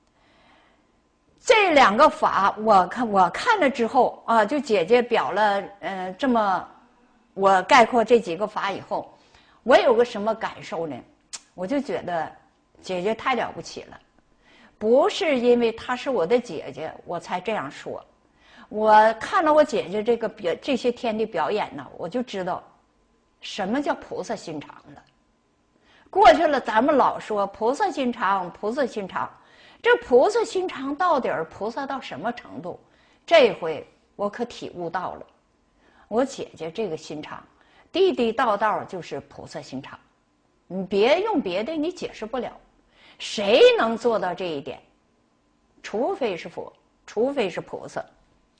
这两个法，我看我看了之后啊，就姐姐表了，呃，这么。我概括这几个法以后，我有个什么感受呢？我就觉得姐姐太了不起了，不是因为她是我的姐姐我才这样说。我看了我姐姐这个表这些天的表演呢，我就知道什么叫菩萨心肠了。过去了，咱们老说菩萨心肠，菩萨心肠，这菩萨心肠到底儿菩萨到什么程度？这回我可体悟到了。我姐姐这个心肠，地地道道就是菩萨心肠，你别用别的，你解释不了。谁能做到这一点？除非是佛，除非是菩萨。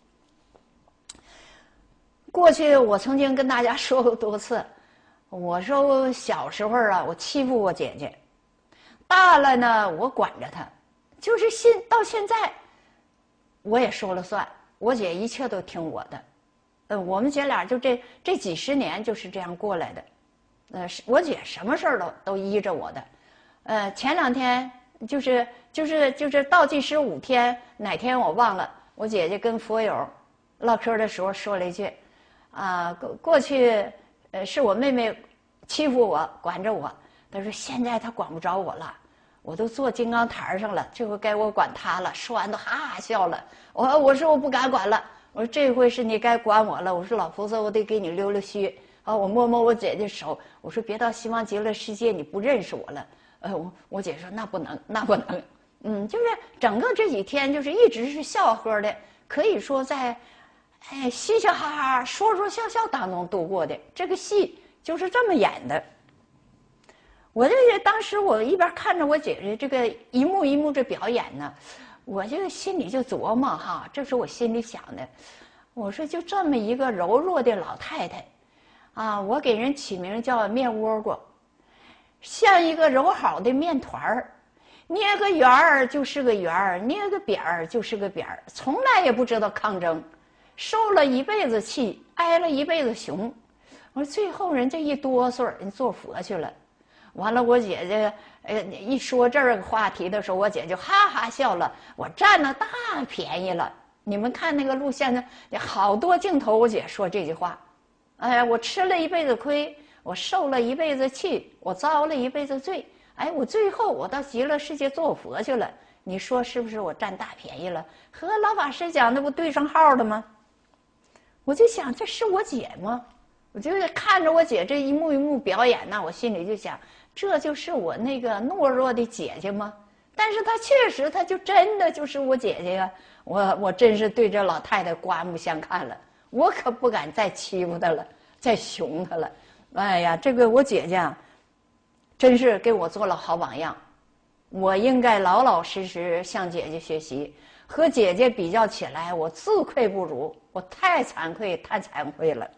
过去我曾经跟大家说过多次，我说我小时候啊，我欺负我姐姐，大了呢，我管着她，就是现到现在，我也说了算，我姐一切都听我的。呃，我们姐俩就这这几十年就是这样过来的，呃，我姐什么事儿都都依着我的，呃，前两天就是就是就是倒计时五天，哪天我忘了，我姐姐跟佛友唠嗑的时候说了一句，啊，过过去呃是我妹妹欺负我，管着我，她说现在她管不着我了，我都坐金刚台上了，这回该我管她了。说完都哈哈笑了，我我说我不敢管了。我说这回是你该管我了，我说老菩萨，我得给你溜溜须啊！我摸摸我姐姐手，我说别到西方极乐世界你不认识我了。呃，我我姐说那不能，那不能。嗯，就是整个这几天就是一直是笑呵的，可以说在，哎，嘻嘻哈哈、说说笑笑当中度过的。这个戏就是这么演的。我这个当时我一边看着我姐姐这个一幕一幕这表演呢。我就心里就琢磨哈，这是我心里想的。我说就这么一个柔弱的老太太，啊，我给人起名叫面倭瓜，像一个揉好的面团儿， 捏个圆儿就是个圆儿，捏个扁儿就是个扁儿，从来也不知道抗争，受了一辈子气，挨了一辈子熊。我说最后人这一哆嗦，人做佛去了。完了，我姐姐呃一说这个话题的时候，我姐就哈哈笑了。我占了大便宜了。你们看那个录像呢，好多镜头，我姐说这句话。哎呀，我吃了一辈子亏，我受了一辈子气，我遭了一辈子罪。哎，我最后我到极乐世界做佛去了。你说是不是我占大便宜了？和老法师讲的不对上号了吗？我就想，这是我姐吗？我就看着我姐这一幕一幕表演呢，我心里就想，这就是我那个懦弱的姐姐吗？但是她确实，她就真的就是我姐姐呀！我我真是对这老太太刮目相看了，我可不敢再欺负她了，再熊她了。哎呀，这个我姐姐啊，真是给我做了好榜样，我应该老老实实向姐姐学习。和姐姐比较起来，我自愧不如，我太惭愧，太惭愧了。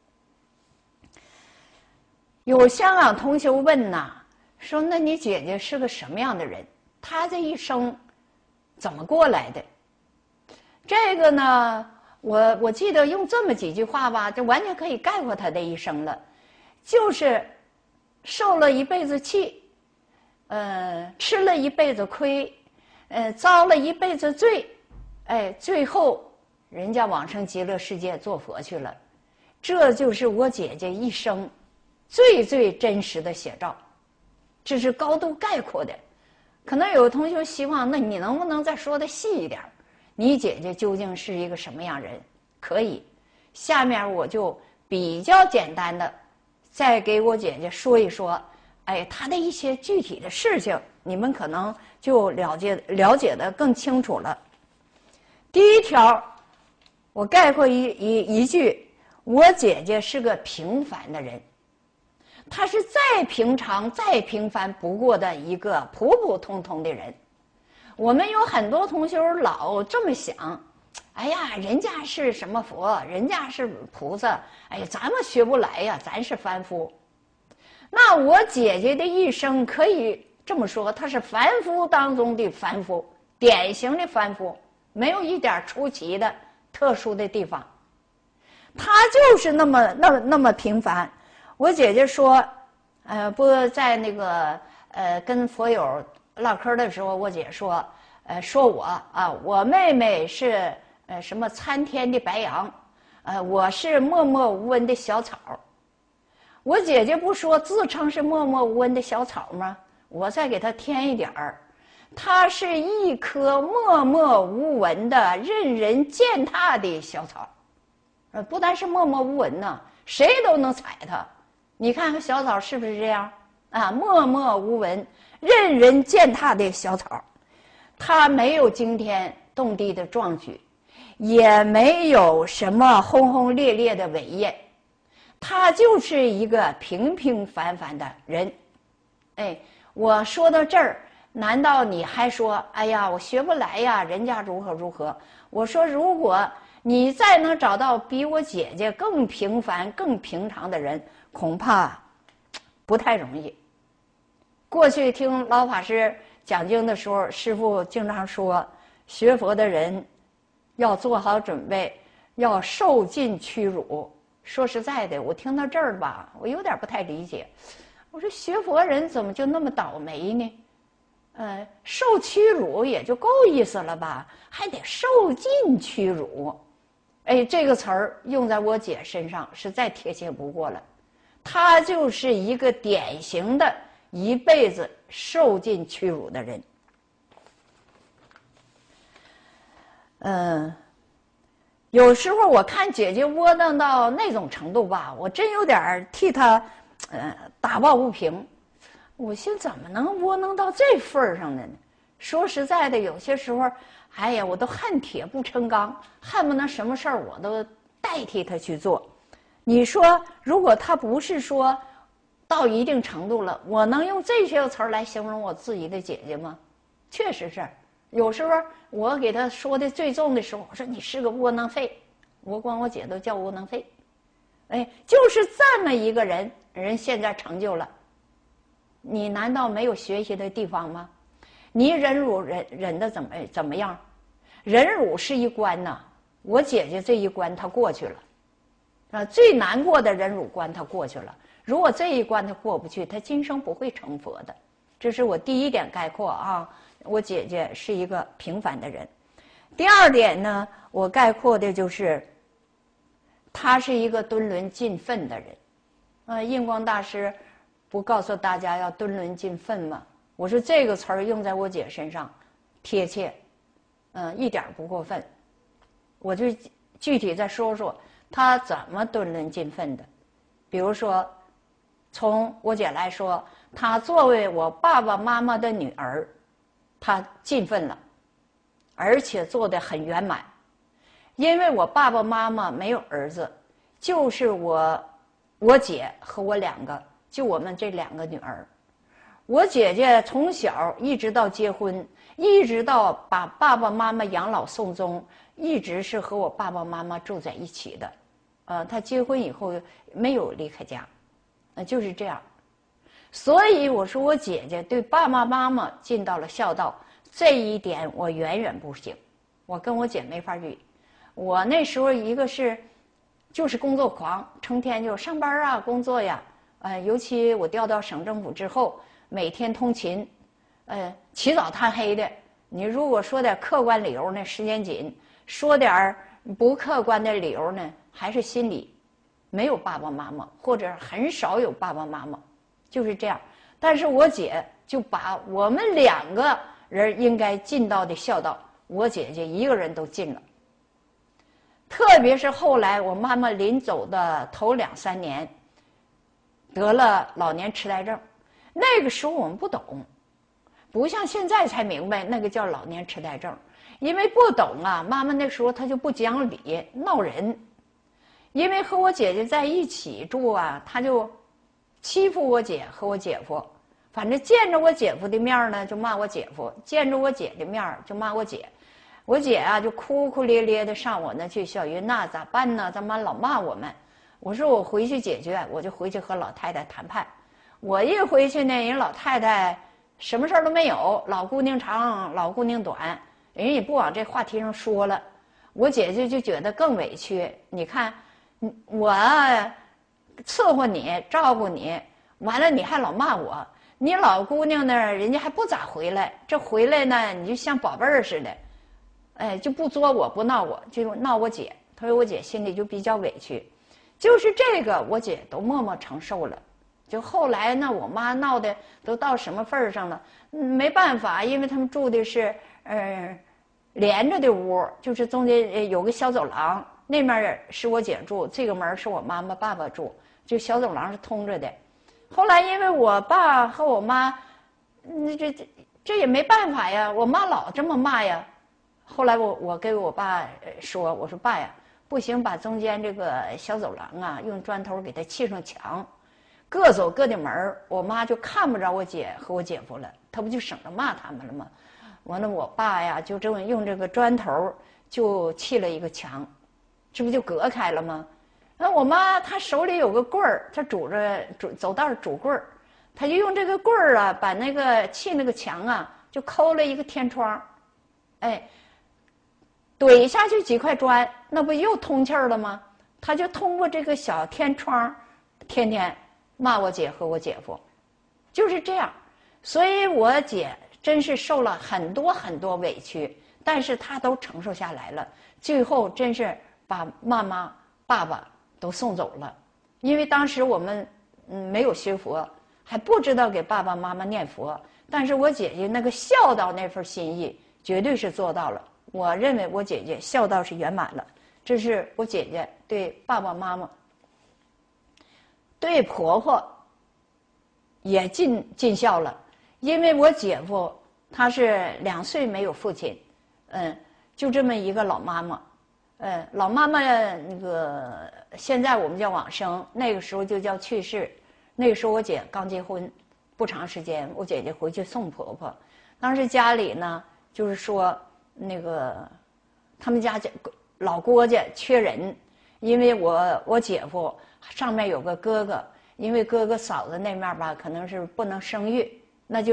有香港同学问呐，说那你姐姐是个什么样的人？她这一生怎么过来的？这个呢，我我记得用这么几句话吧，就完全可以概括她的一生了，就是受了一辈子气，呃，吃了一辈子亏，呃，遭了一辈子罪，哎，最后人家往生极乐世界做佛去了。这就是我姐姐一生最最真实的写照，这是高度概括的。可能有同学希望，那你能不能再说的细一点？你姐姐究竟是一个什么样人？可以，下面我就比较简单的再给我姐姐说一说，哎，她的一些具体的事情，你们可能就了解了解的更清楚了。第一条，我概括一一一句，我姐姐是个平凡的人。她是再平常、再平凡不过的一个普普通通的人。我们有很多同学老这么想，哎呀，人家是什么佛，人家是菩萨，哎呀，咱们学不来呀，咱是凡夫。那我姐姐的一生可以这么说，她是凡夫当中的凡夫，典型的凡夫，没有一点出奇的、特殊的地方。她就是那么、那么、那么平凡。我姐姐说，呃，不在那个呃跟佛友唠嗑的时候，我姐说，呃，说我啊，我妹妹是呃什么参天的白杨，呃，我是默默无闻的小草。我姐姐不说自称是默默无闻的小草吗？我再给她添一点儿，她是一棵默默无闻的、任人践踏的小草。呃，不但是默默无闻呢，谁都能踩它。你看看小草是不是这样啊？默默无闻、任人践踏的小草，它没有惊天动地的壮举，也没有什么轰轰烈烈的伟业，它就是一个平平凡凡的人。哎，我说到这儿，难道你还说，哎呀，我学不来呀，人家如何如何？我说，如果你再能找到比我姐姐更平凡、更平常的人，恐怕不太容易。过去听老法师讲经的时候，师父经常说，学佛的人要做好准备，要受尽屈辱。说实在的，我听到这儿吧，我有点不太理解。我说学佛人怎么就那么倒霉呢？呃，受屈辱也就够意思了吧，还得受尽屈辱。哎，这个词儿用在我姐身上是再贴切不过了。她就是一个典型的一辈子受尽屈辱的人。嗯，有时候我看姐姐窝囊到那种程度吧，我真有点替她，呃，打抱不平。我心怎么能窝囊到这份儿上的呢？说实在的，有些时候，哎呀，我都恨铁不成钢，恨不能什么事儿我都代替她去做。你说，如果她不是说到一定程度了，我能用这些个词儿来形容我自己的姐姐吗？确实是，有时候我给她说的最重的时候，我说你是个窝囊废，我管我姐都叫窝囊废。哎，就是这么一个人，人现在成就了，你难道没有学习的地方吗？ 你忍辱忍忍的怎么怎么样？忍辱是一关呐，我姐姐这一关她过去了，啊，最难过的忍辱关她过去了。如果这一关她过不去，她今生不会成佛的。这是我第一点概括啊。我姐姐是一个平凡的人。第二点呢，我概括的就是她是一个敦伦尽愤的人。啊，印光大师不告诉大家要敦伦尽愤吗？我说这个词儿用在我姐身上贴切，嗯，一点不过分。我就具体再说说她怎么敦伦尽愤的。比如说，从我姐来说，她作为我爸爸妈妈的女儿，她尽愤了，而且做得很圆满。因为我爸爸妈妈没有儿子，就是我我姐和我两个，就我们这两个女儿。我姐姐从小一直到结婚，一直到把爸爸妈妈养老送终，一直是和我爸爸妈妈住在一起的。呃，她结婚以后没有离开家，呃，就是这样。所以我说我姐姐对爸爸妈妈尽到了孝道，这一点我远远不行，我跟我姐没法比。我那时候一个是就是工作狂，成天就上班啊，工作呀，呃，尤其我调到省政府之后，每天通勤，呃，起早贪黑的。你如果说点客观理由呢，时间紧；说点不客观的理由呢，还是心里没有爸爸妈妈，或者很少有爸爸妈妈，就是这样。但是我姐就把我们两个人应该尽到的孝道，我姐姐一个人都尽了。特别是后来我妈妈临走的头两三年，得了老年痴呆症，那个时候我们不懂，不像现在才明白那个叫老年痴呆症。因为不懂啊，妈妈那时候她就不讲理，闹人。因为和我姐姐在一起住啊，她就欺负我姐和我姐夫，反正见着我姐夫的面呢就骂我姐夫，见着我姐的面就骂我姐。我姐啊就哭哭咧咧的上我那去，小云呐，咋办呢？咱妈老骂我们。我说我回去解决，我就回去和老太太谈判。我一回去呢，人老太太什么事儿都没有，老姑娘长，老姑娘短，人也不往这话题上说了。我姐姐就觉得更委屈。你看，我伺候你，照顾你，完了你还老骂我。你老姑娘呢，人家还不咋回来，这回来呢，你就像宝贝儿似的。哎，就不作我，不闹我，就闹我姐。他说我姐心里就比较委屈，就是这个我姐都默默承受了。就后来呢，我妈闹的都到什么份儿上了？嗯，没办法，因为他们住的是呃连着的屋，就是中间有个小走廊，那面是我姐住，这个门是我妈妈爸爸住，就小走廊是通着的。后来因为我爸和我妈，嗯，这这这也没办法呀，我妈老这么骂呀。后来我我跟我爸说，我说爸呀，不行，把中间这个小走廊啊，用砖头给它砌上墙，各走各的门，我妈就看不着我姐和我姐夫了，她不就省着骂他们了吗？完了，我爸呀就这么用这个砖头就砌了一个墙，这不就隔开了吗？那我妈她手里有个棍儿，她拄着拄走道拄棍儿，她就用这个棍儿啊，把那个砌那个墙啊，就抠了一个天窗，哎。怼下去几块砖，那不又通气儿了吗？他就通过这个小天窗，天天骂我姐和我姐夫，就是这样。所以我姐真是受了很多很多委屈，但是她都承受下来了。最后真是把妈妈、爸爸都送走了，因为当时我们嗯没有学佛，还不知道给爸爸妈妈念佛。但是我姐姐那个孝道那份心意，绝对是做到了。我认为我姐姐孝道是圆满了，这是我姐姐对爸爸妈妈、对婆婆也尽尽孝了。因为我姐夫他是两岁没有父亲，嗯，就这么一个老妈妈，嗯，老妈妈那个现在我们叫往生，那个时候就叫去世。那个时候我姐刚结婚不长时间，我姐姐回去送婆婆，当时家里呢就是说。那个，他们家老郭家缺人，因为我我姐夫上面有个哥哥，因为哥哥嫂子那面吧可能是不能生育，那就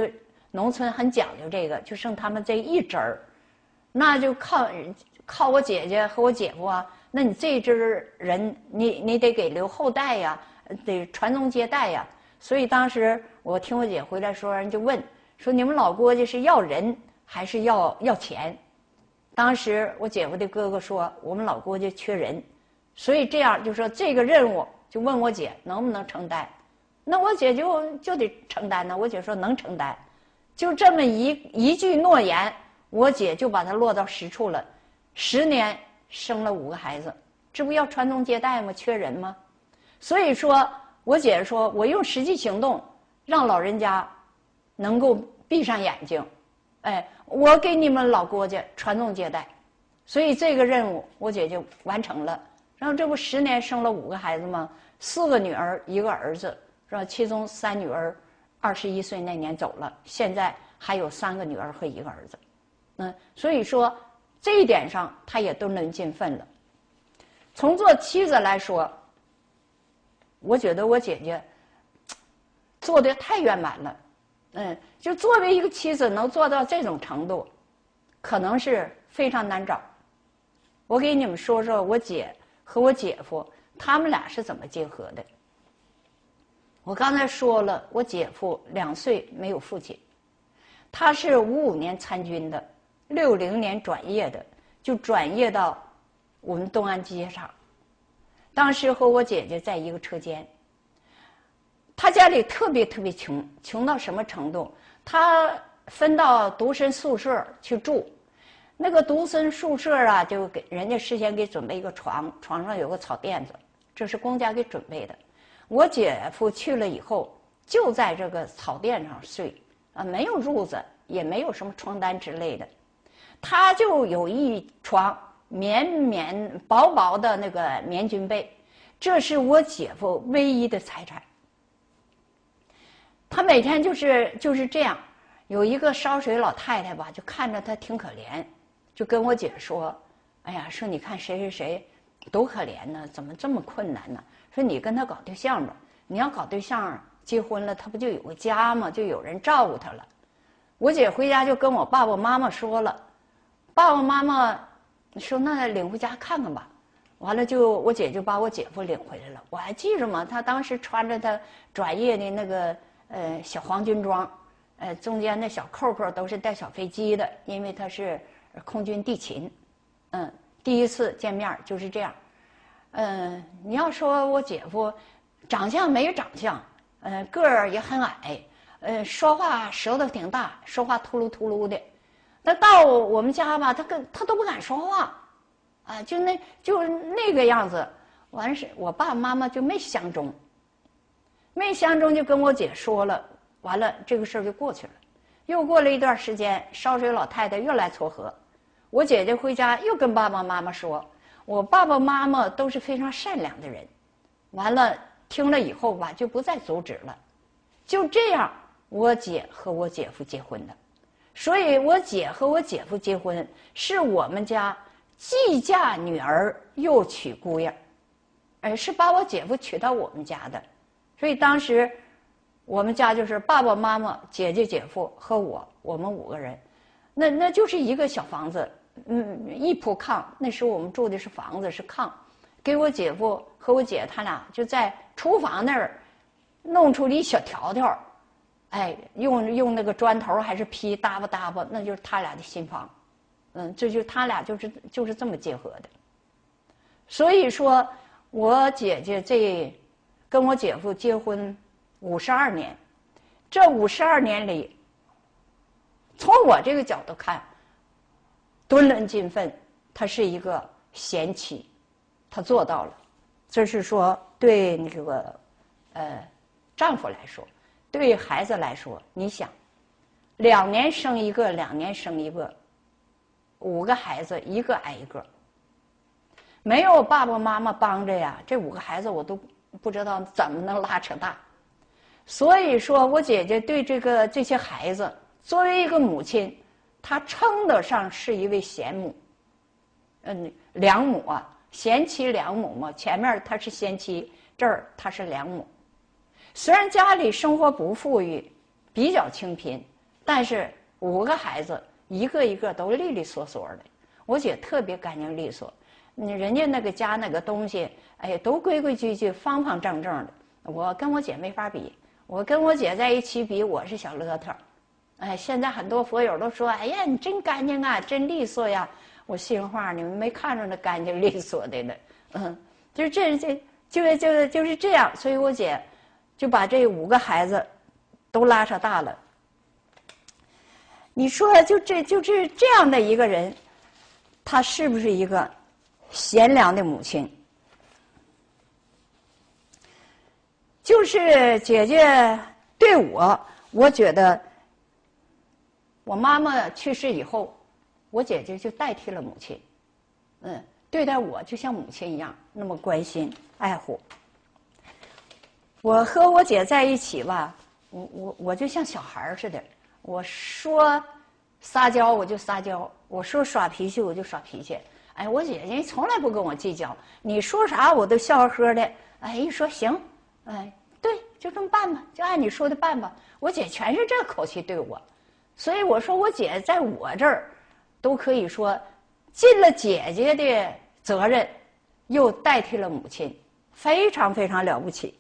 农村很讲究这个，就剩他们这一支儿，那就靠靠我姐姐和我姐夫啊。那你这支人，你你得给留后代呀，得传宗接代呀。所以当时我听我姐回来说，人就问说你们老郭家是要人还是要要钱？当时我姐夫的哥哥说我们老郭家缺人，所以这样就说这个任务就问我姐能不能承担。那我姐就就得承担呢。我姐说能承担，就这么一一句诺言，我姐就把它落到实处了。十年生了五个孩子，这不要传宗接代吗？缺人吗？所以说我姐说我用实际行动让老人家能够闭上眼睛，哎，我给你们老郭家传宗接代。所以这个任务我姐就完成了。然后这不十年生了五个孩子吗？四个女儿一个儿子，是吧？其中三女儿二十一岁那年走了，现在还有三个女儿和一个儿子。嗯，所以说这一点上她也都能尽分了。从做妻子来说，我觉得我姐姐做得太圆满了。嗯，就作为一个妻子能做到这种程度，可能是非常难找。我给你们说说我姐和我姐夫他们俩是怎么结合的。我刚才说了，我姐夫两岁没有父亲，他是五五年参军的，六零年转业的，就转业到我们东安机械厂。当时和我姐姐在一个车间。他家里特别特别穷，穷到什么程度？他分到独身宿舍去住，那个独身宿舍啊，就给人家事先给准备一个床，床上有个草垫子，这是公家给准备的。我姐夫去了以后，就在这个草垫上睡，啊，没有褥子，也没有什么床单之类的，他就有一床绵绵薄薄的那个棉军被，这是我姐夫唯一的财产。他每天就是就是这样，有一个烧水老太太吧，就看着他挺可怜，就跟我姐说：“哎呀，说你看谁谁谁多可怜呢，怎么这么困难呢？说你跟他搞对象吧，你要搞对象，结婚了他不就有个家吗？就有人照顾他了。”我姐回家就跟我爸爸妈妈说了，爸爸妈妈说那领回家看看吧。完了就我姐就把我姐夫领回来了。我还记着嘛，他当时穿着他转业的那个。呃，小黄军装，呃，中间那小扣扣都是带小飞机的，因为他是空军地勤。嗯，第一次见面就是这样。嗯，你要说我姐夫长相没长相，呃，个儿也很矮，呃，说话舌头挺大，说话秃噜秃噜的。他到我们家吧，他跟他都不敢说话，啊，就那就那个样子。完事，我爸爸妈妈就没相中。没相中就跟我姐说了，完了这个事儿就过去了。又过了一段时间，烧水老太太又来撮合，我姐姐回家又跟爸爸妈妈说，我爸爸妈妈都是非常善良的人。完了听了以后吧，就不再阻止了。就这样，我姐和我姐夫结婚的。所以我姐和我姐夫结婚，是我们家既嫁女儿又娶姑爷，哎，是把我姐夫娶到我们家的。所以当时我们家就是爸爸妈妈、姐姐、姐夫和我，我们五个人，那那就是一个小房子，嗯，一铺炕。那时候我们住的是房子，是炕，给我姐夫和我姐他俩就在厨房那儿弄出了一小条条，哎，用用那个砖头还是坯搭吧搭吧，那就是他俩的新房。嗯，这就他俩就是就是这么结合的。所以说我姐姐这。跟我姐夫结婚五十二年，这五十二年里，从我这个角度看，敦伦尽分，她是一个贤妻，她做到了。这是说对那个呃丈夫来说，对孩子来说，你想，两年生一个，两年生一个，五个孩子一个挨一个，没有爸爸妈妈帮着呀，这五个孩子我都。不知道怎么能拉扯大，所以说我姐姐对这个这些孩子，作为一个母亲，她称得上是一位贤母，嗯，良母啊，贤妻良母嘛。前面她是贤妻，这儿她是良母。虽然家里生活不富裕，比较清贫， 但是五个孩子一个一个都利利索索的，我姐特别干净利索。你人家那个家那个东西，哎，都规规矩矩、方方正正的。我跟我姐没法比，我跟我姐在一起比，我是小邋遢。哎，现在很多佛友都说：“哎呀，你真干净啊，真利索呀！”我心话，你们没看着那干净利索的呢。嗯，就是这这就就就是这样，所以我姐就把这五个孩子都拉扯大了。你说，就这就是这样的一个人，她是不是一个贤良的母亲？就是姐姐对我，我觉得我妈妈去世以后，我姐姐就代替了母亲，嗯，对待我就像母亲一样，那么关心爱护。我和我姐在一起吧，我我我就像小孩似的，我说撒娇我就撒娇，我说耍脾气我就耍脾气。哎，我姐姐从来不跟我计较，你说啥我都笑呵呵的。哎，一说行，哎，对，就这么办吧，就按你说的办吧。我姐全是这口气对我，所以我说我姐在我这儿，都可以说尽了姐姐的责任，又代替了母亲，非常非常了不起。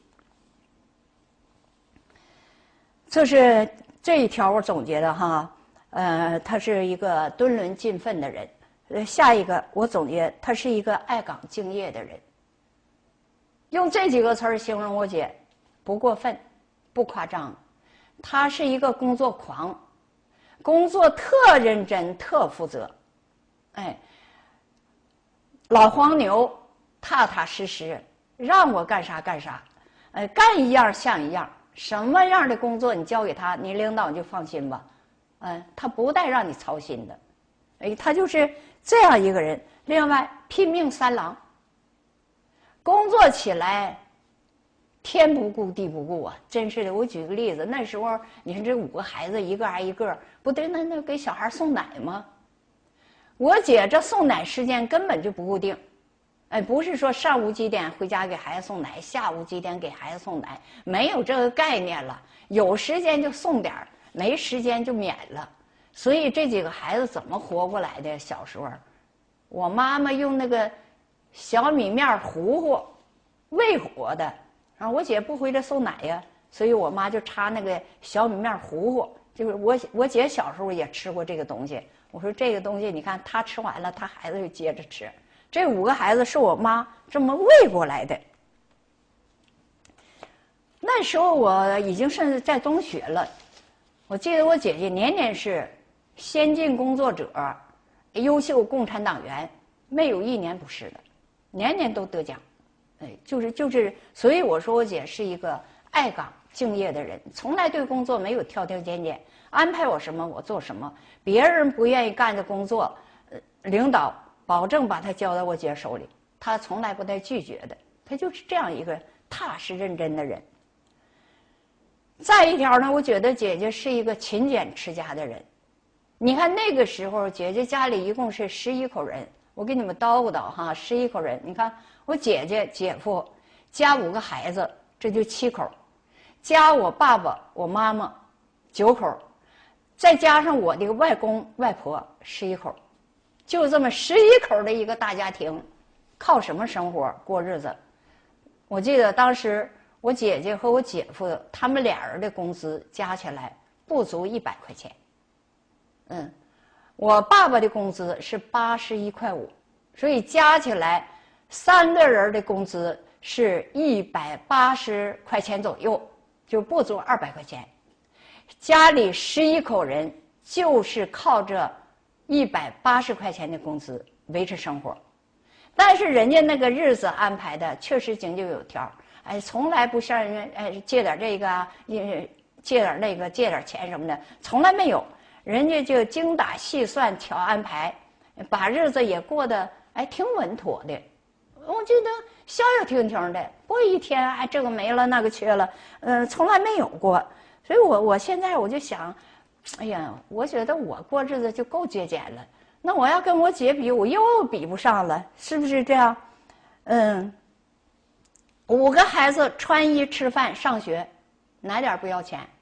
这是这一条我总结的哈，呃，他是一个敦伦尽愤的人。呃，下一个我总结，他是一个爱岗敬业的人。用这几个词儿形容我姐，不过分，不夸张。她是一个工作狂，工作特认真、特负责。哎，老黄牛，踏踏实实，让我干啥干啥，呃，干一样像一样。什么样的工作你交给他，你领导你就放心吧。嗯，他不带让你操心的。哎，他就是这样一个人。另外，拼命三郎，工作起来天不顾地不顾啊，真是的。我举个例子，那时候你看这五个孩子一个挨一个，不得那那给小孩送奶吗？我姐这送奶时间根本就不固定，哎，不是说上午几点回家给孩子送奶，下午几点给孩子送奶，没有这个概念了。有时间就送点儿，没时间就免了。所以这几个孩子怎么活过来的？小时候，我妈妈用那个小米面糊糊喂活的，啊，我姐不回来送奶呀，所以我妈就插那个小米面糊糊。就是我我姐小时候也吃过这个东西。我说这个东西，你看她吃完了，她孩子就接着吃。这五个孩子是我妈这么喂过来的。那时候我已经是在中学了，我记得我姐姐年年是先进工作者、优秀共产党员，没有一年不是的，年年都得奖。哎，就是就是，所以我说我姐是一个爱岗敬业的人，从来对工作没有挑挑拣拣，安排我什么我做什么，别人不愿意干的工作，呃，领导保证把他交到我姐手里，他从来不带拒绝的，他就是这样一个踏实认真的人。再一条呢，我觉得姐姐是一个勤俭持家的人。你看那个时候，姐姐家里一共是十一口人，我给你们叨咕叨哈，十一口人。你看我姐姐、姐夫加五个孩子，这就七口，加我爸爸、我妈妈九口，再加上我的外公外婆十一口，就这么十一口的一个大家庭，靠什么生活过日子？我记得当时我姐姐和我姐夫他们俩人的工资加起来不足一百块钱。嗯，我爸爸的工资是八十一块五，所以加起来三个人的工资是一百八十块钱左右，就不足二百块钱。家里十一口人就是靠着一百八十块钱的工资维持生活，但是人家那个日子安排的确实井井有条，哎，从来不向人哎借点这个啊，借点那个，借点钱什么的，从来没有。人家就精打细算调安排，把日子也过得哎挺稳妥的。我觉得消消停停的，不会一天哎这个没了那个缺了，嗯、呃，从来没有过。所以我我现在我就想，哎呀，我觉得我过日子就够节俭了。那我要跟我姐比，我又比不上了，是不是这样？嗯，五个孩子穿衣吃饭上学，哪点不要钱？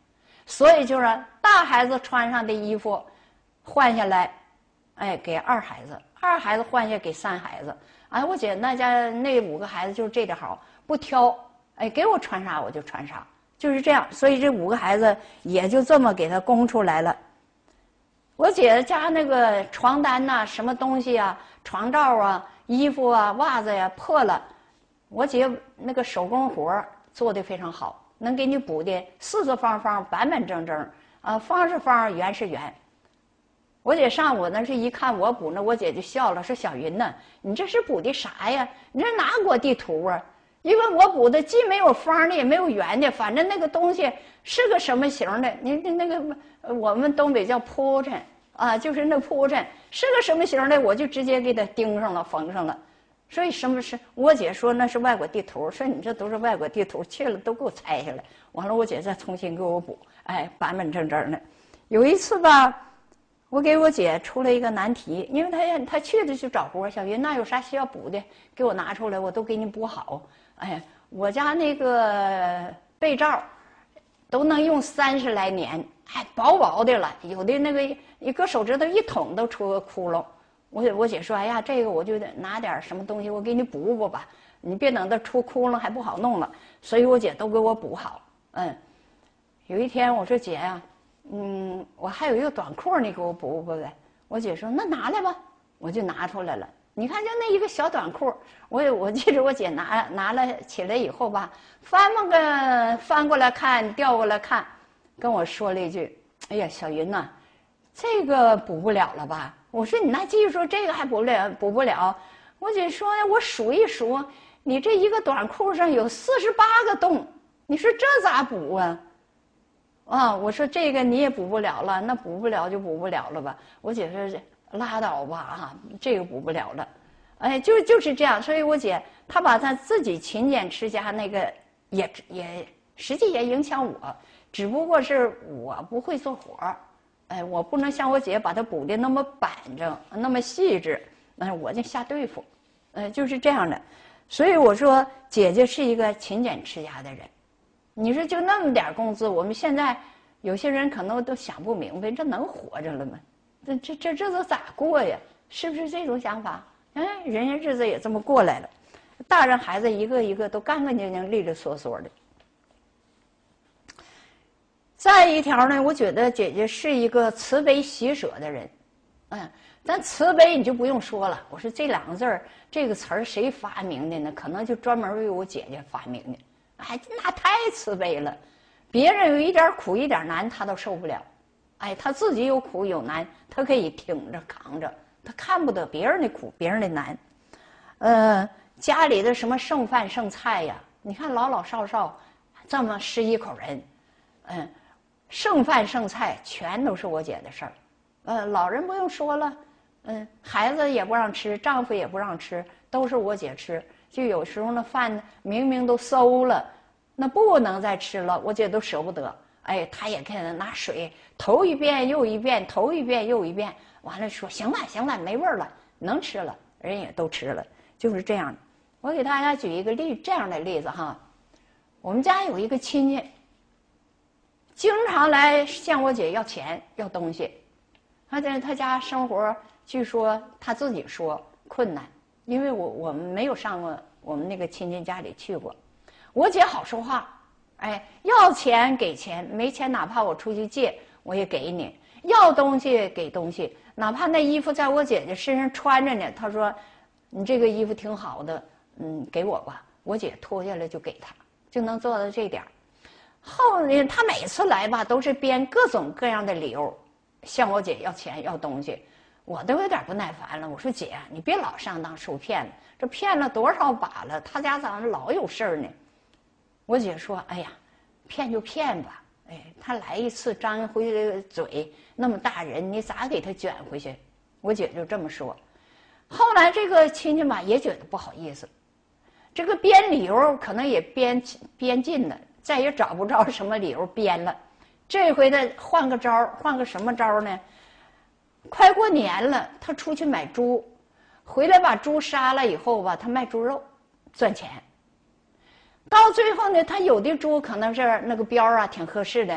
所以就是大孩子穿上的衣服换下来，哎，给二孩子，二孩子换下给三孩子。哎，我姐那家那五个孩子就是这点好，不挑，哎，给我穿啥我就穿啥，就是这样。所以这五个孩子也就这么给他供出来了。我姐家那个床单呐、啊，什么东西啊，床罩啊、衣服啊、袜子呀、啊、破了，我姐那个手工活做得非常好，能给你补的四四方方、板板正正，啊，方是方，圆是圆。我姐上午那是一看我补呢，我姐就笑了，说：“小云呐，你这是补的啥呀？你这哪国地图啊？因为我补的既没有方的，也没有圆的，反正那个东西是个什么形的，你那个我们东北叫铺陈啊，就是那铺陈是个什么形的，我就直接给它钉上了，缝上了。所以什么是我姐说那是外国地图，说你这都是外国地图，去了都给我拆下来。完了，我姐再重新给我补，哎，板板正正的。有一次吧。”我给我姐出了一个难题，因为她她去的去找活，小云那有啥需要补的，给我拿出来，我都给你补好。哎，我家那个被罩都能用三十来年，哎，薄薄的了，有的那个一搁手指头一捅都出个窟窿。我我姐说，哎呀，这个我就得拿点什么东西，我给你补补吧，你别等它出窟窿还不好弄了。所以我姐都给我补好。嗯，有一天我说姐呀、啊。嗯，我还有一个短裤，你给我补补呗。我姐说那拿来吧，我就拿出来了。你看，就那一个小短裤，我我记着我姐拿拿了起来以后吧，翻么个翻过来看，调过来看，跟我说了一句：“哎呀，小云呐、啊，这个补不了了吧？”我说：“你那继续说，这个还补不了，补不了。”我姐说：“我数一数，你这一个短裤上有四十八个洞，你说这咋补啊？”啊，我说这个你也补不了了，那补不了就补不了了吧。我姐说拉倒吧，啊，这个补不了了，哎，就就是这样。所以我姐她把她自己勤俭持家那个也也实际也影响我，只不过是我不会做活儿，哎，我不能像我姐把它补的那么板正，那么细致，哎，我就瞎对付，呃，就是这样的。所以我说姐姐是一个勤俭持家的人。你说就那么点工资，我们现在有些人可能都想不明白，这能活着了吗？这这这日子咋过呀？是不是这种想法？哎，人家日子也这么过来了，大人孩子一个一个都干干净净、利利索索的。再一条呢，我觉得姐姐是一个慈悲喜舍的人，嗯，但慈悲你就不用说了。我说这两个字儿，这个词儿谁发明的呢？可能就专门为我姐姐发明的。哎，那太慈悲了，别人有一点苦一点难他都受不了，哎，他自己有苦有难，他可以挺着扛着，他看不得别人的苦别人的难。呃，家里的什么剩饭剩菜呀，你看老老少少这么十一口人，嗯，剩饭剩菜全都是我姐的事儿。呃，老人不用说了，嗯，孩子也不让吃，丈夫也不让吃，都是我姐吃。就有时候那饭明明都馊了，那不能再吃了，我姐都舍不得。哎，她也看拿水头一遍又一遍，头一遍又一遍，完了说行了行了，没味儿了，能吃了，人也都吃了，就是这样。我给大家举一个例这样的例子哈，我们家有一个亲戚，经常来向我姐要钱要东西，他在他家生活，据说他自己说困难。因为我我们没有上过我们那个亲戚家里去过，我姐好说话，哎，要钱给钱，没钱哪怕我出去借我也给你，要东西给东西，哪怕那衣服在我姐姐身上穿着呢，她说你这个衣服挺好的，嗯，给我吧，我姐脱下来就给她，就能做到这点儿。后呢，她每次来吧都是编各种各样的理由向我姐要钱要东西。我都有点不耐烦了，我说姐，你别老上当受骗了，这骗了多少把了，他家咋老有事儿呢？我姐说，哎呀，骗就骗吧，哎，他来一次张回的嘴那么大人，你咋给他卷回去？我姐就这么说。后来这个亲戚嘛也觉得不好意思，这个编理由可能也编编尽了，再也找不着什么理由编了。这回呢换个招，换个什么招呢？快过年了，他出去买猪，回来把猪杀了以后吧，他卖猪肉赚钱。到最后呢，他有的猪可能是那个膘啊挺合适的，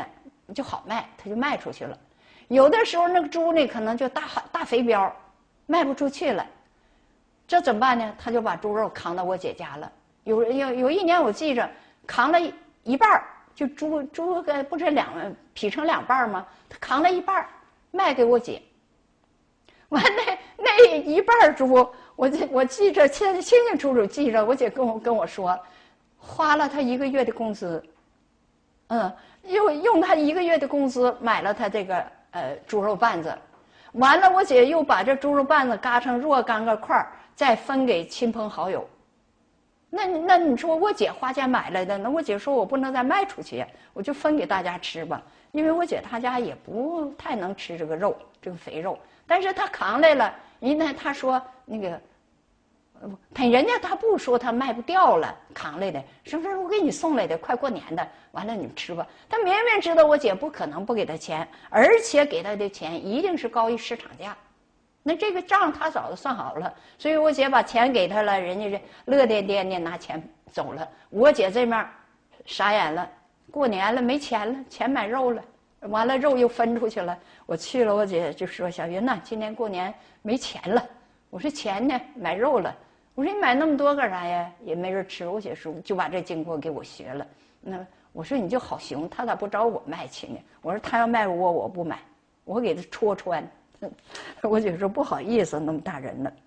就好卖，他就卖出去了。有的时候那个猪呢，可能就大大肥膘，卖不出去了，这怎么办呢？他就把猪肉扛到我姐家了。有有有一年我记着，扛了一半儿，就猪猪个不是两劈成两半吗？他扛了一半儿卖给我姐。完那那一半猪，我记我记着清清清楚楚记着，我姐跟我跟我说，花了他一个月的工资，嗯，用用他一个月的工资买了他这个呃猪肉瓣子，完了我姐又把这猪肉瓣子嘎成若干个块儿，再分给亲朋好友。那那你说我姐花钱买来的，那我姐说我不能再卖出去，我就分给大家吃吧。因为我姐她家也不太能吃这个肉，这个肥肉，但是她扛来了，人家她说那个，他人家他不说他卖不掉了，扛来的，是不是我给你送来的，快过年的，完了你们吃吧。他明明知道我姐不可能不给他钱，而且给他的钱一定是高于市场价。那这个账他早就算好了，所以我姐把钱给他了，人家是乐颠颠的拿钱走了。我姐这面傻眼了，过年了没钱了，钱买肉了，完了肉又分出去了。我去了，我姐就说：“小云呐，今年过年没钱了。”我说：“钱呢？买肉了。”我说：“你买那么多干啥呀？也没人吃。”我姐说就把这经过给我学了。那我说你就好熊，他咋不找我卖去呢？我说他要卖我，我不买，我给他戳穿。我姐说不好意思，那么大人了。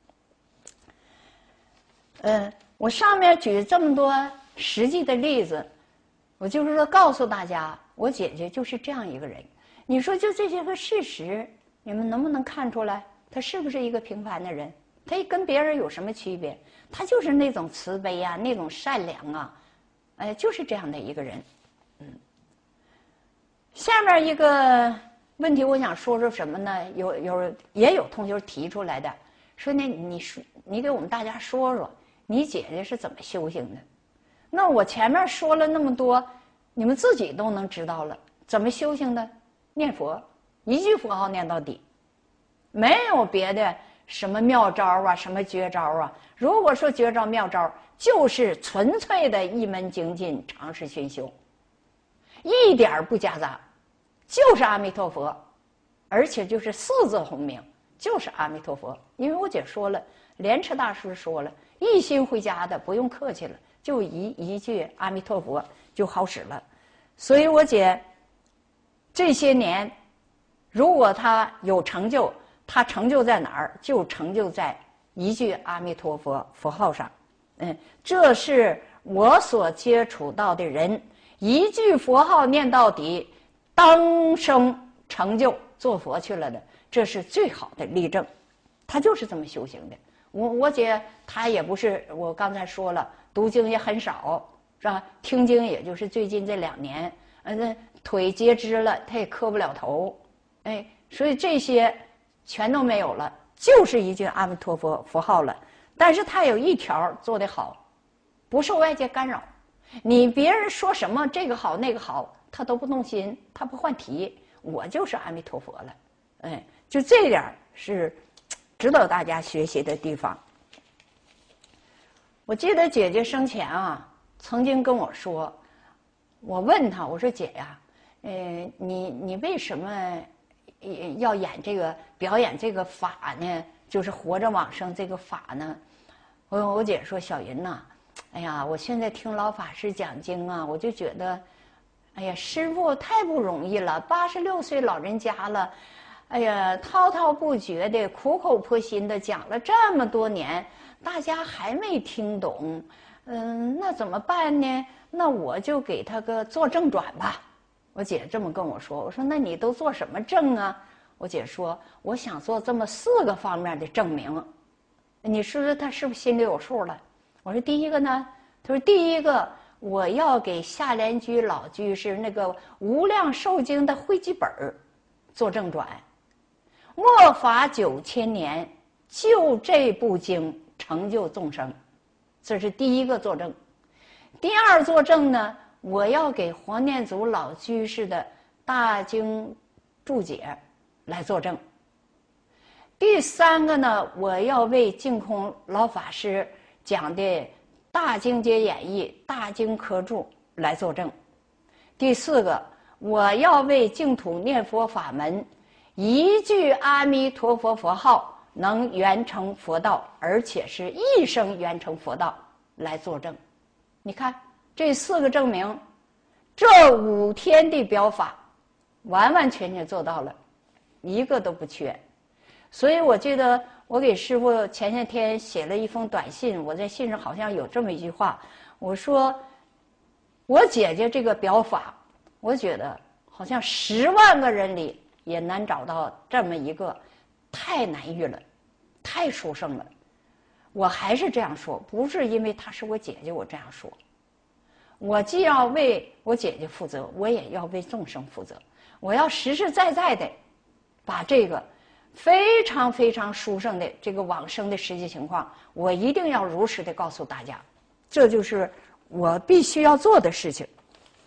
嗯，我上面举这么多实际的例子，我就是说告诉大家，我姐姐就是这样一个人。你说就这些个事实，你们能不能看出来，她是不是一个平凡的人？她跟别人有什么区别？她就是那种慈悲啊，那种善良啊，哎，就是这样的一个人。嗯，下面一个问题，我想说说什么呢？有有也有同学提出来的，说呢，你说你给我们大家说说，你姐姐是怎么修行的？那我前面说了那么多，你们自己都能知道了，怎么修行的？念佛，一句佛号念到底，没有别的什么妙招啊，什么绝招啊。如果说绝招妙招，就是纯粹的一门精进，常识熏修，一点不夹杂。就是阿弥陀佛，而且就是四字洪名，就是阿弥陀佛。因为我姐说了，莲池大师说了，一心回家的不用客气了，就一一句阿弥陀佛就好使了。所以我姐这些年，如果她有成就，她成就在哪儿？就成就在一句阿弥陀佛佛号上。嗯，这是我所接触到的人，一句佛号念到底，当生成就做佛去了的，这是最好的例证。他就是这么修行的。我我姐她也不是，我刚才说了，读经也很少，是吧？听经也就是最近这两年，嗯，那腿截肢了，她也磕不了头，哎，所以这些全都没有了，就是一句阿弥陀佛佛号了。但是她有一条做得好，不受外界干扰。你别人说什么这个好那个好，他都不动心，他不换题，我就是阿弥陀佛了，哎，就这点是值得大家学习的地方。我记得姐姐生前啊，曾经跟我说，我问她，我说姐呀，呃，你你为什么要演这个表演这个法呢？就是活着往生这个法呢？我我姐说，小云呐，哎呀，我现在听老法师讲经啊，我就觉得。哎呀，师父太不容易了，八十六岁老人家了，哎呀，滔滔不绝的、苦口婆心的讲了这么多年，大家还没听懂，嗯，那怎么办呢？那我就给他个做正转吧。我姐这么跟我说，我说那你都做什么证啊？我姐说，我想做这么四个方面的证明。你说他是不是心里有数了？我说第一个呢，他说第一个。我要给下莲居老居士那个《无量寿经》的汇集本做正转，末法九千年，就这部经成就众生，这是第一个作证。第二作证呢，我要给黄念祖老居士的大经注解来作证。第三个呢，我要为净空老法师讲的大经解演义、大经科注来作证。第四个， 我要为净土念佛法门，一句阿弥陀佛佛号能圆成佛道，而且是一生圆成佛道来作证。你看这四个证明，这五天的表法完完全全做到了，一个都不缺。所以我记得我给师父前些天写了一封短信，我在信上好像有这么一句话，我说我姐姐这个表法，我觉得好像十万个人里也难找到这么一个，太难遇了，太殊胜了。我还是这样说，不是因为她是我姐姐我这样说，我既要为我姐姐负责，我也要为众生负责。我要实实在在的把这个非常非常殊胜的这个往生的实际情况，我一定要如实的告诉大家，这就是我必须要做的事情。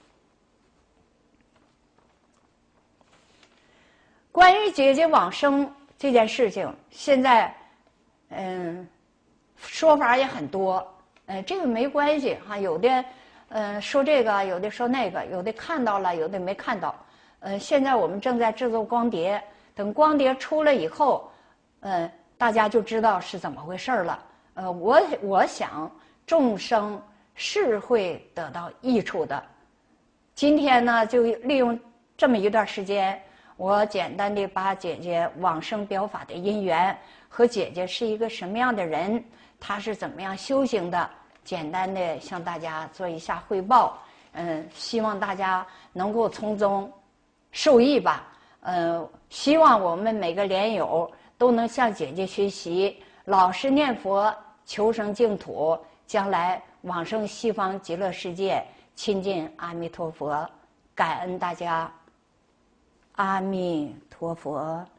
关于姐姐往生这件事情，现在嗯说法也很多，呃这个没关系哈，有的呃说这个，有的说那个，有的看到了，有的没看到。呃现在我们正在制作光碟，等光碟出来以后，呃大家就知道是怎么回事了。呃我我想众生是会得到益处的。今天呢，就利用这么一段时间，我简单的把姐姐往生表法的因缘和姐姐是一个什么样的人，她是怎么样修行的，简单的向大家做一下汇报。嗯，希望大家能够从中受益吧。呃，希望我们每个莲友都能向姐姐学习，老实念佛，求生净土，将来往生西方极乐世界，亲近阿弥陀佛。感恩大家，阿弥陀佛。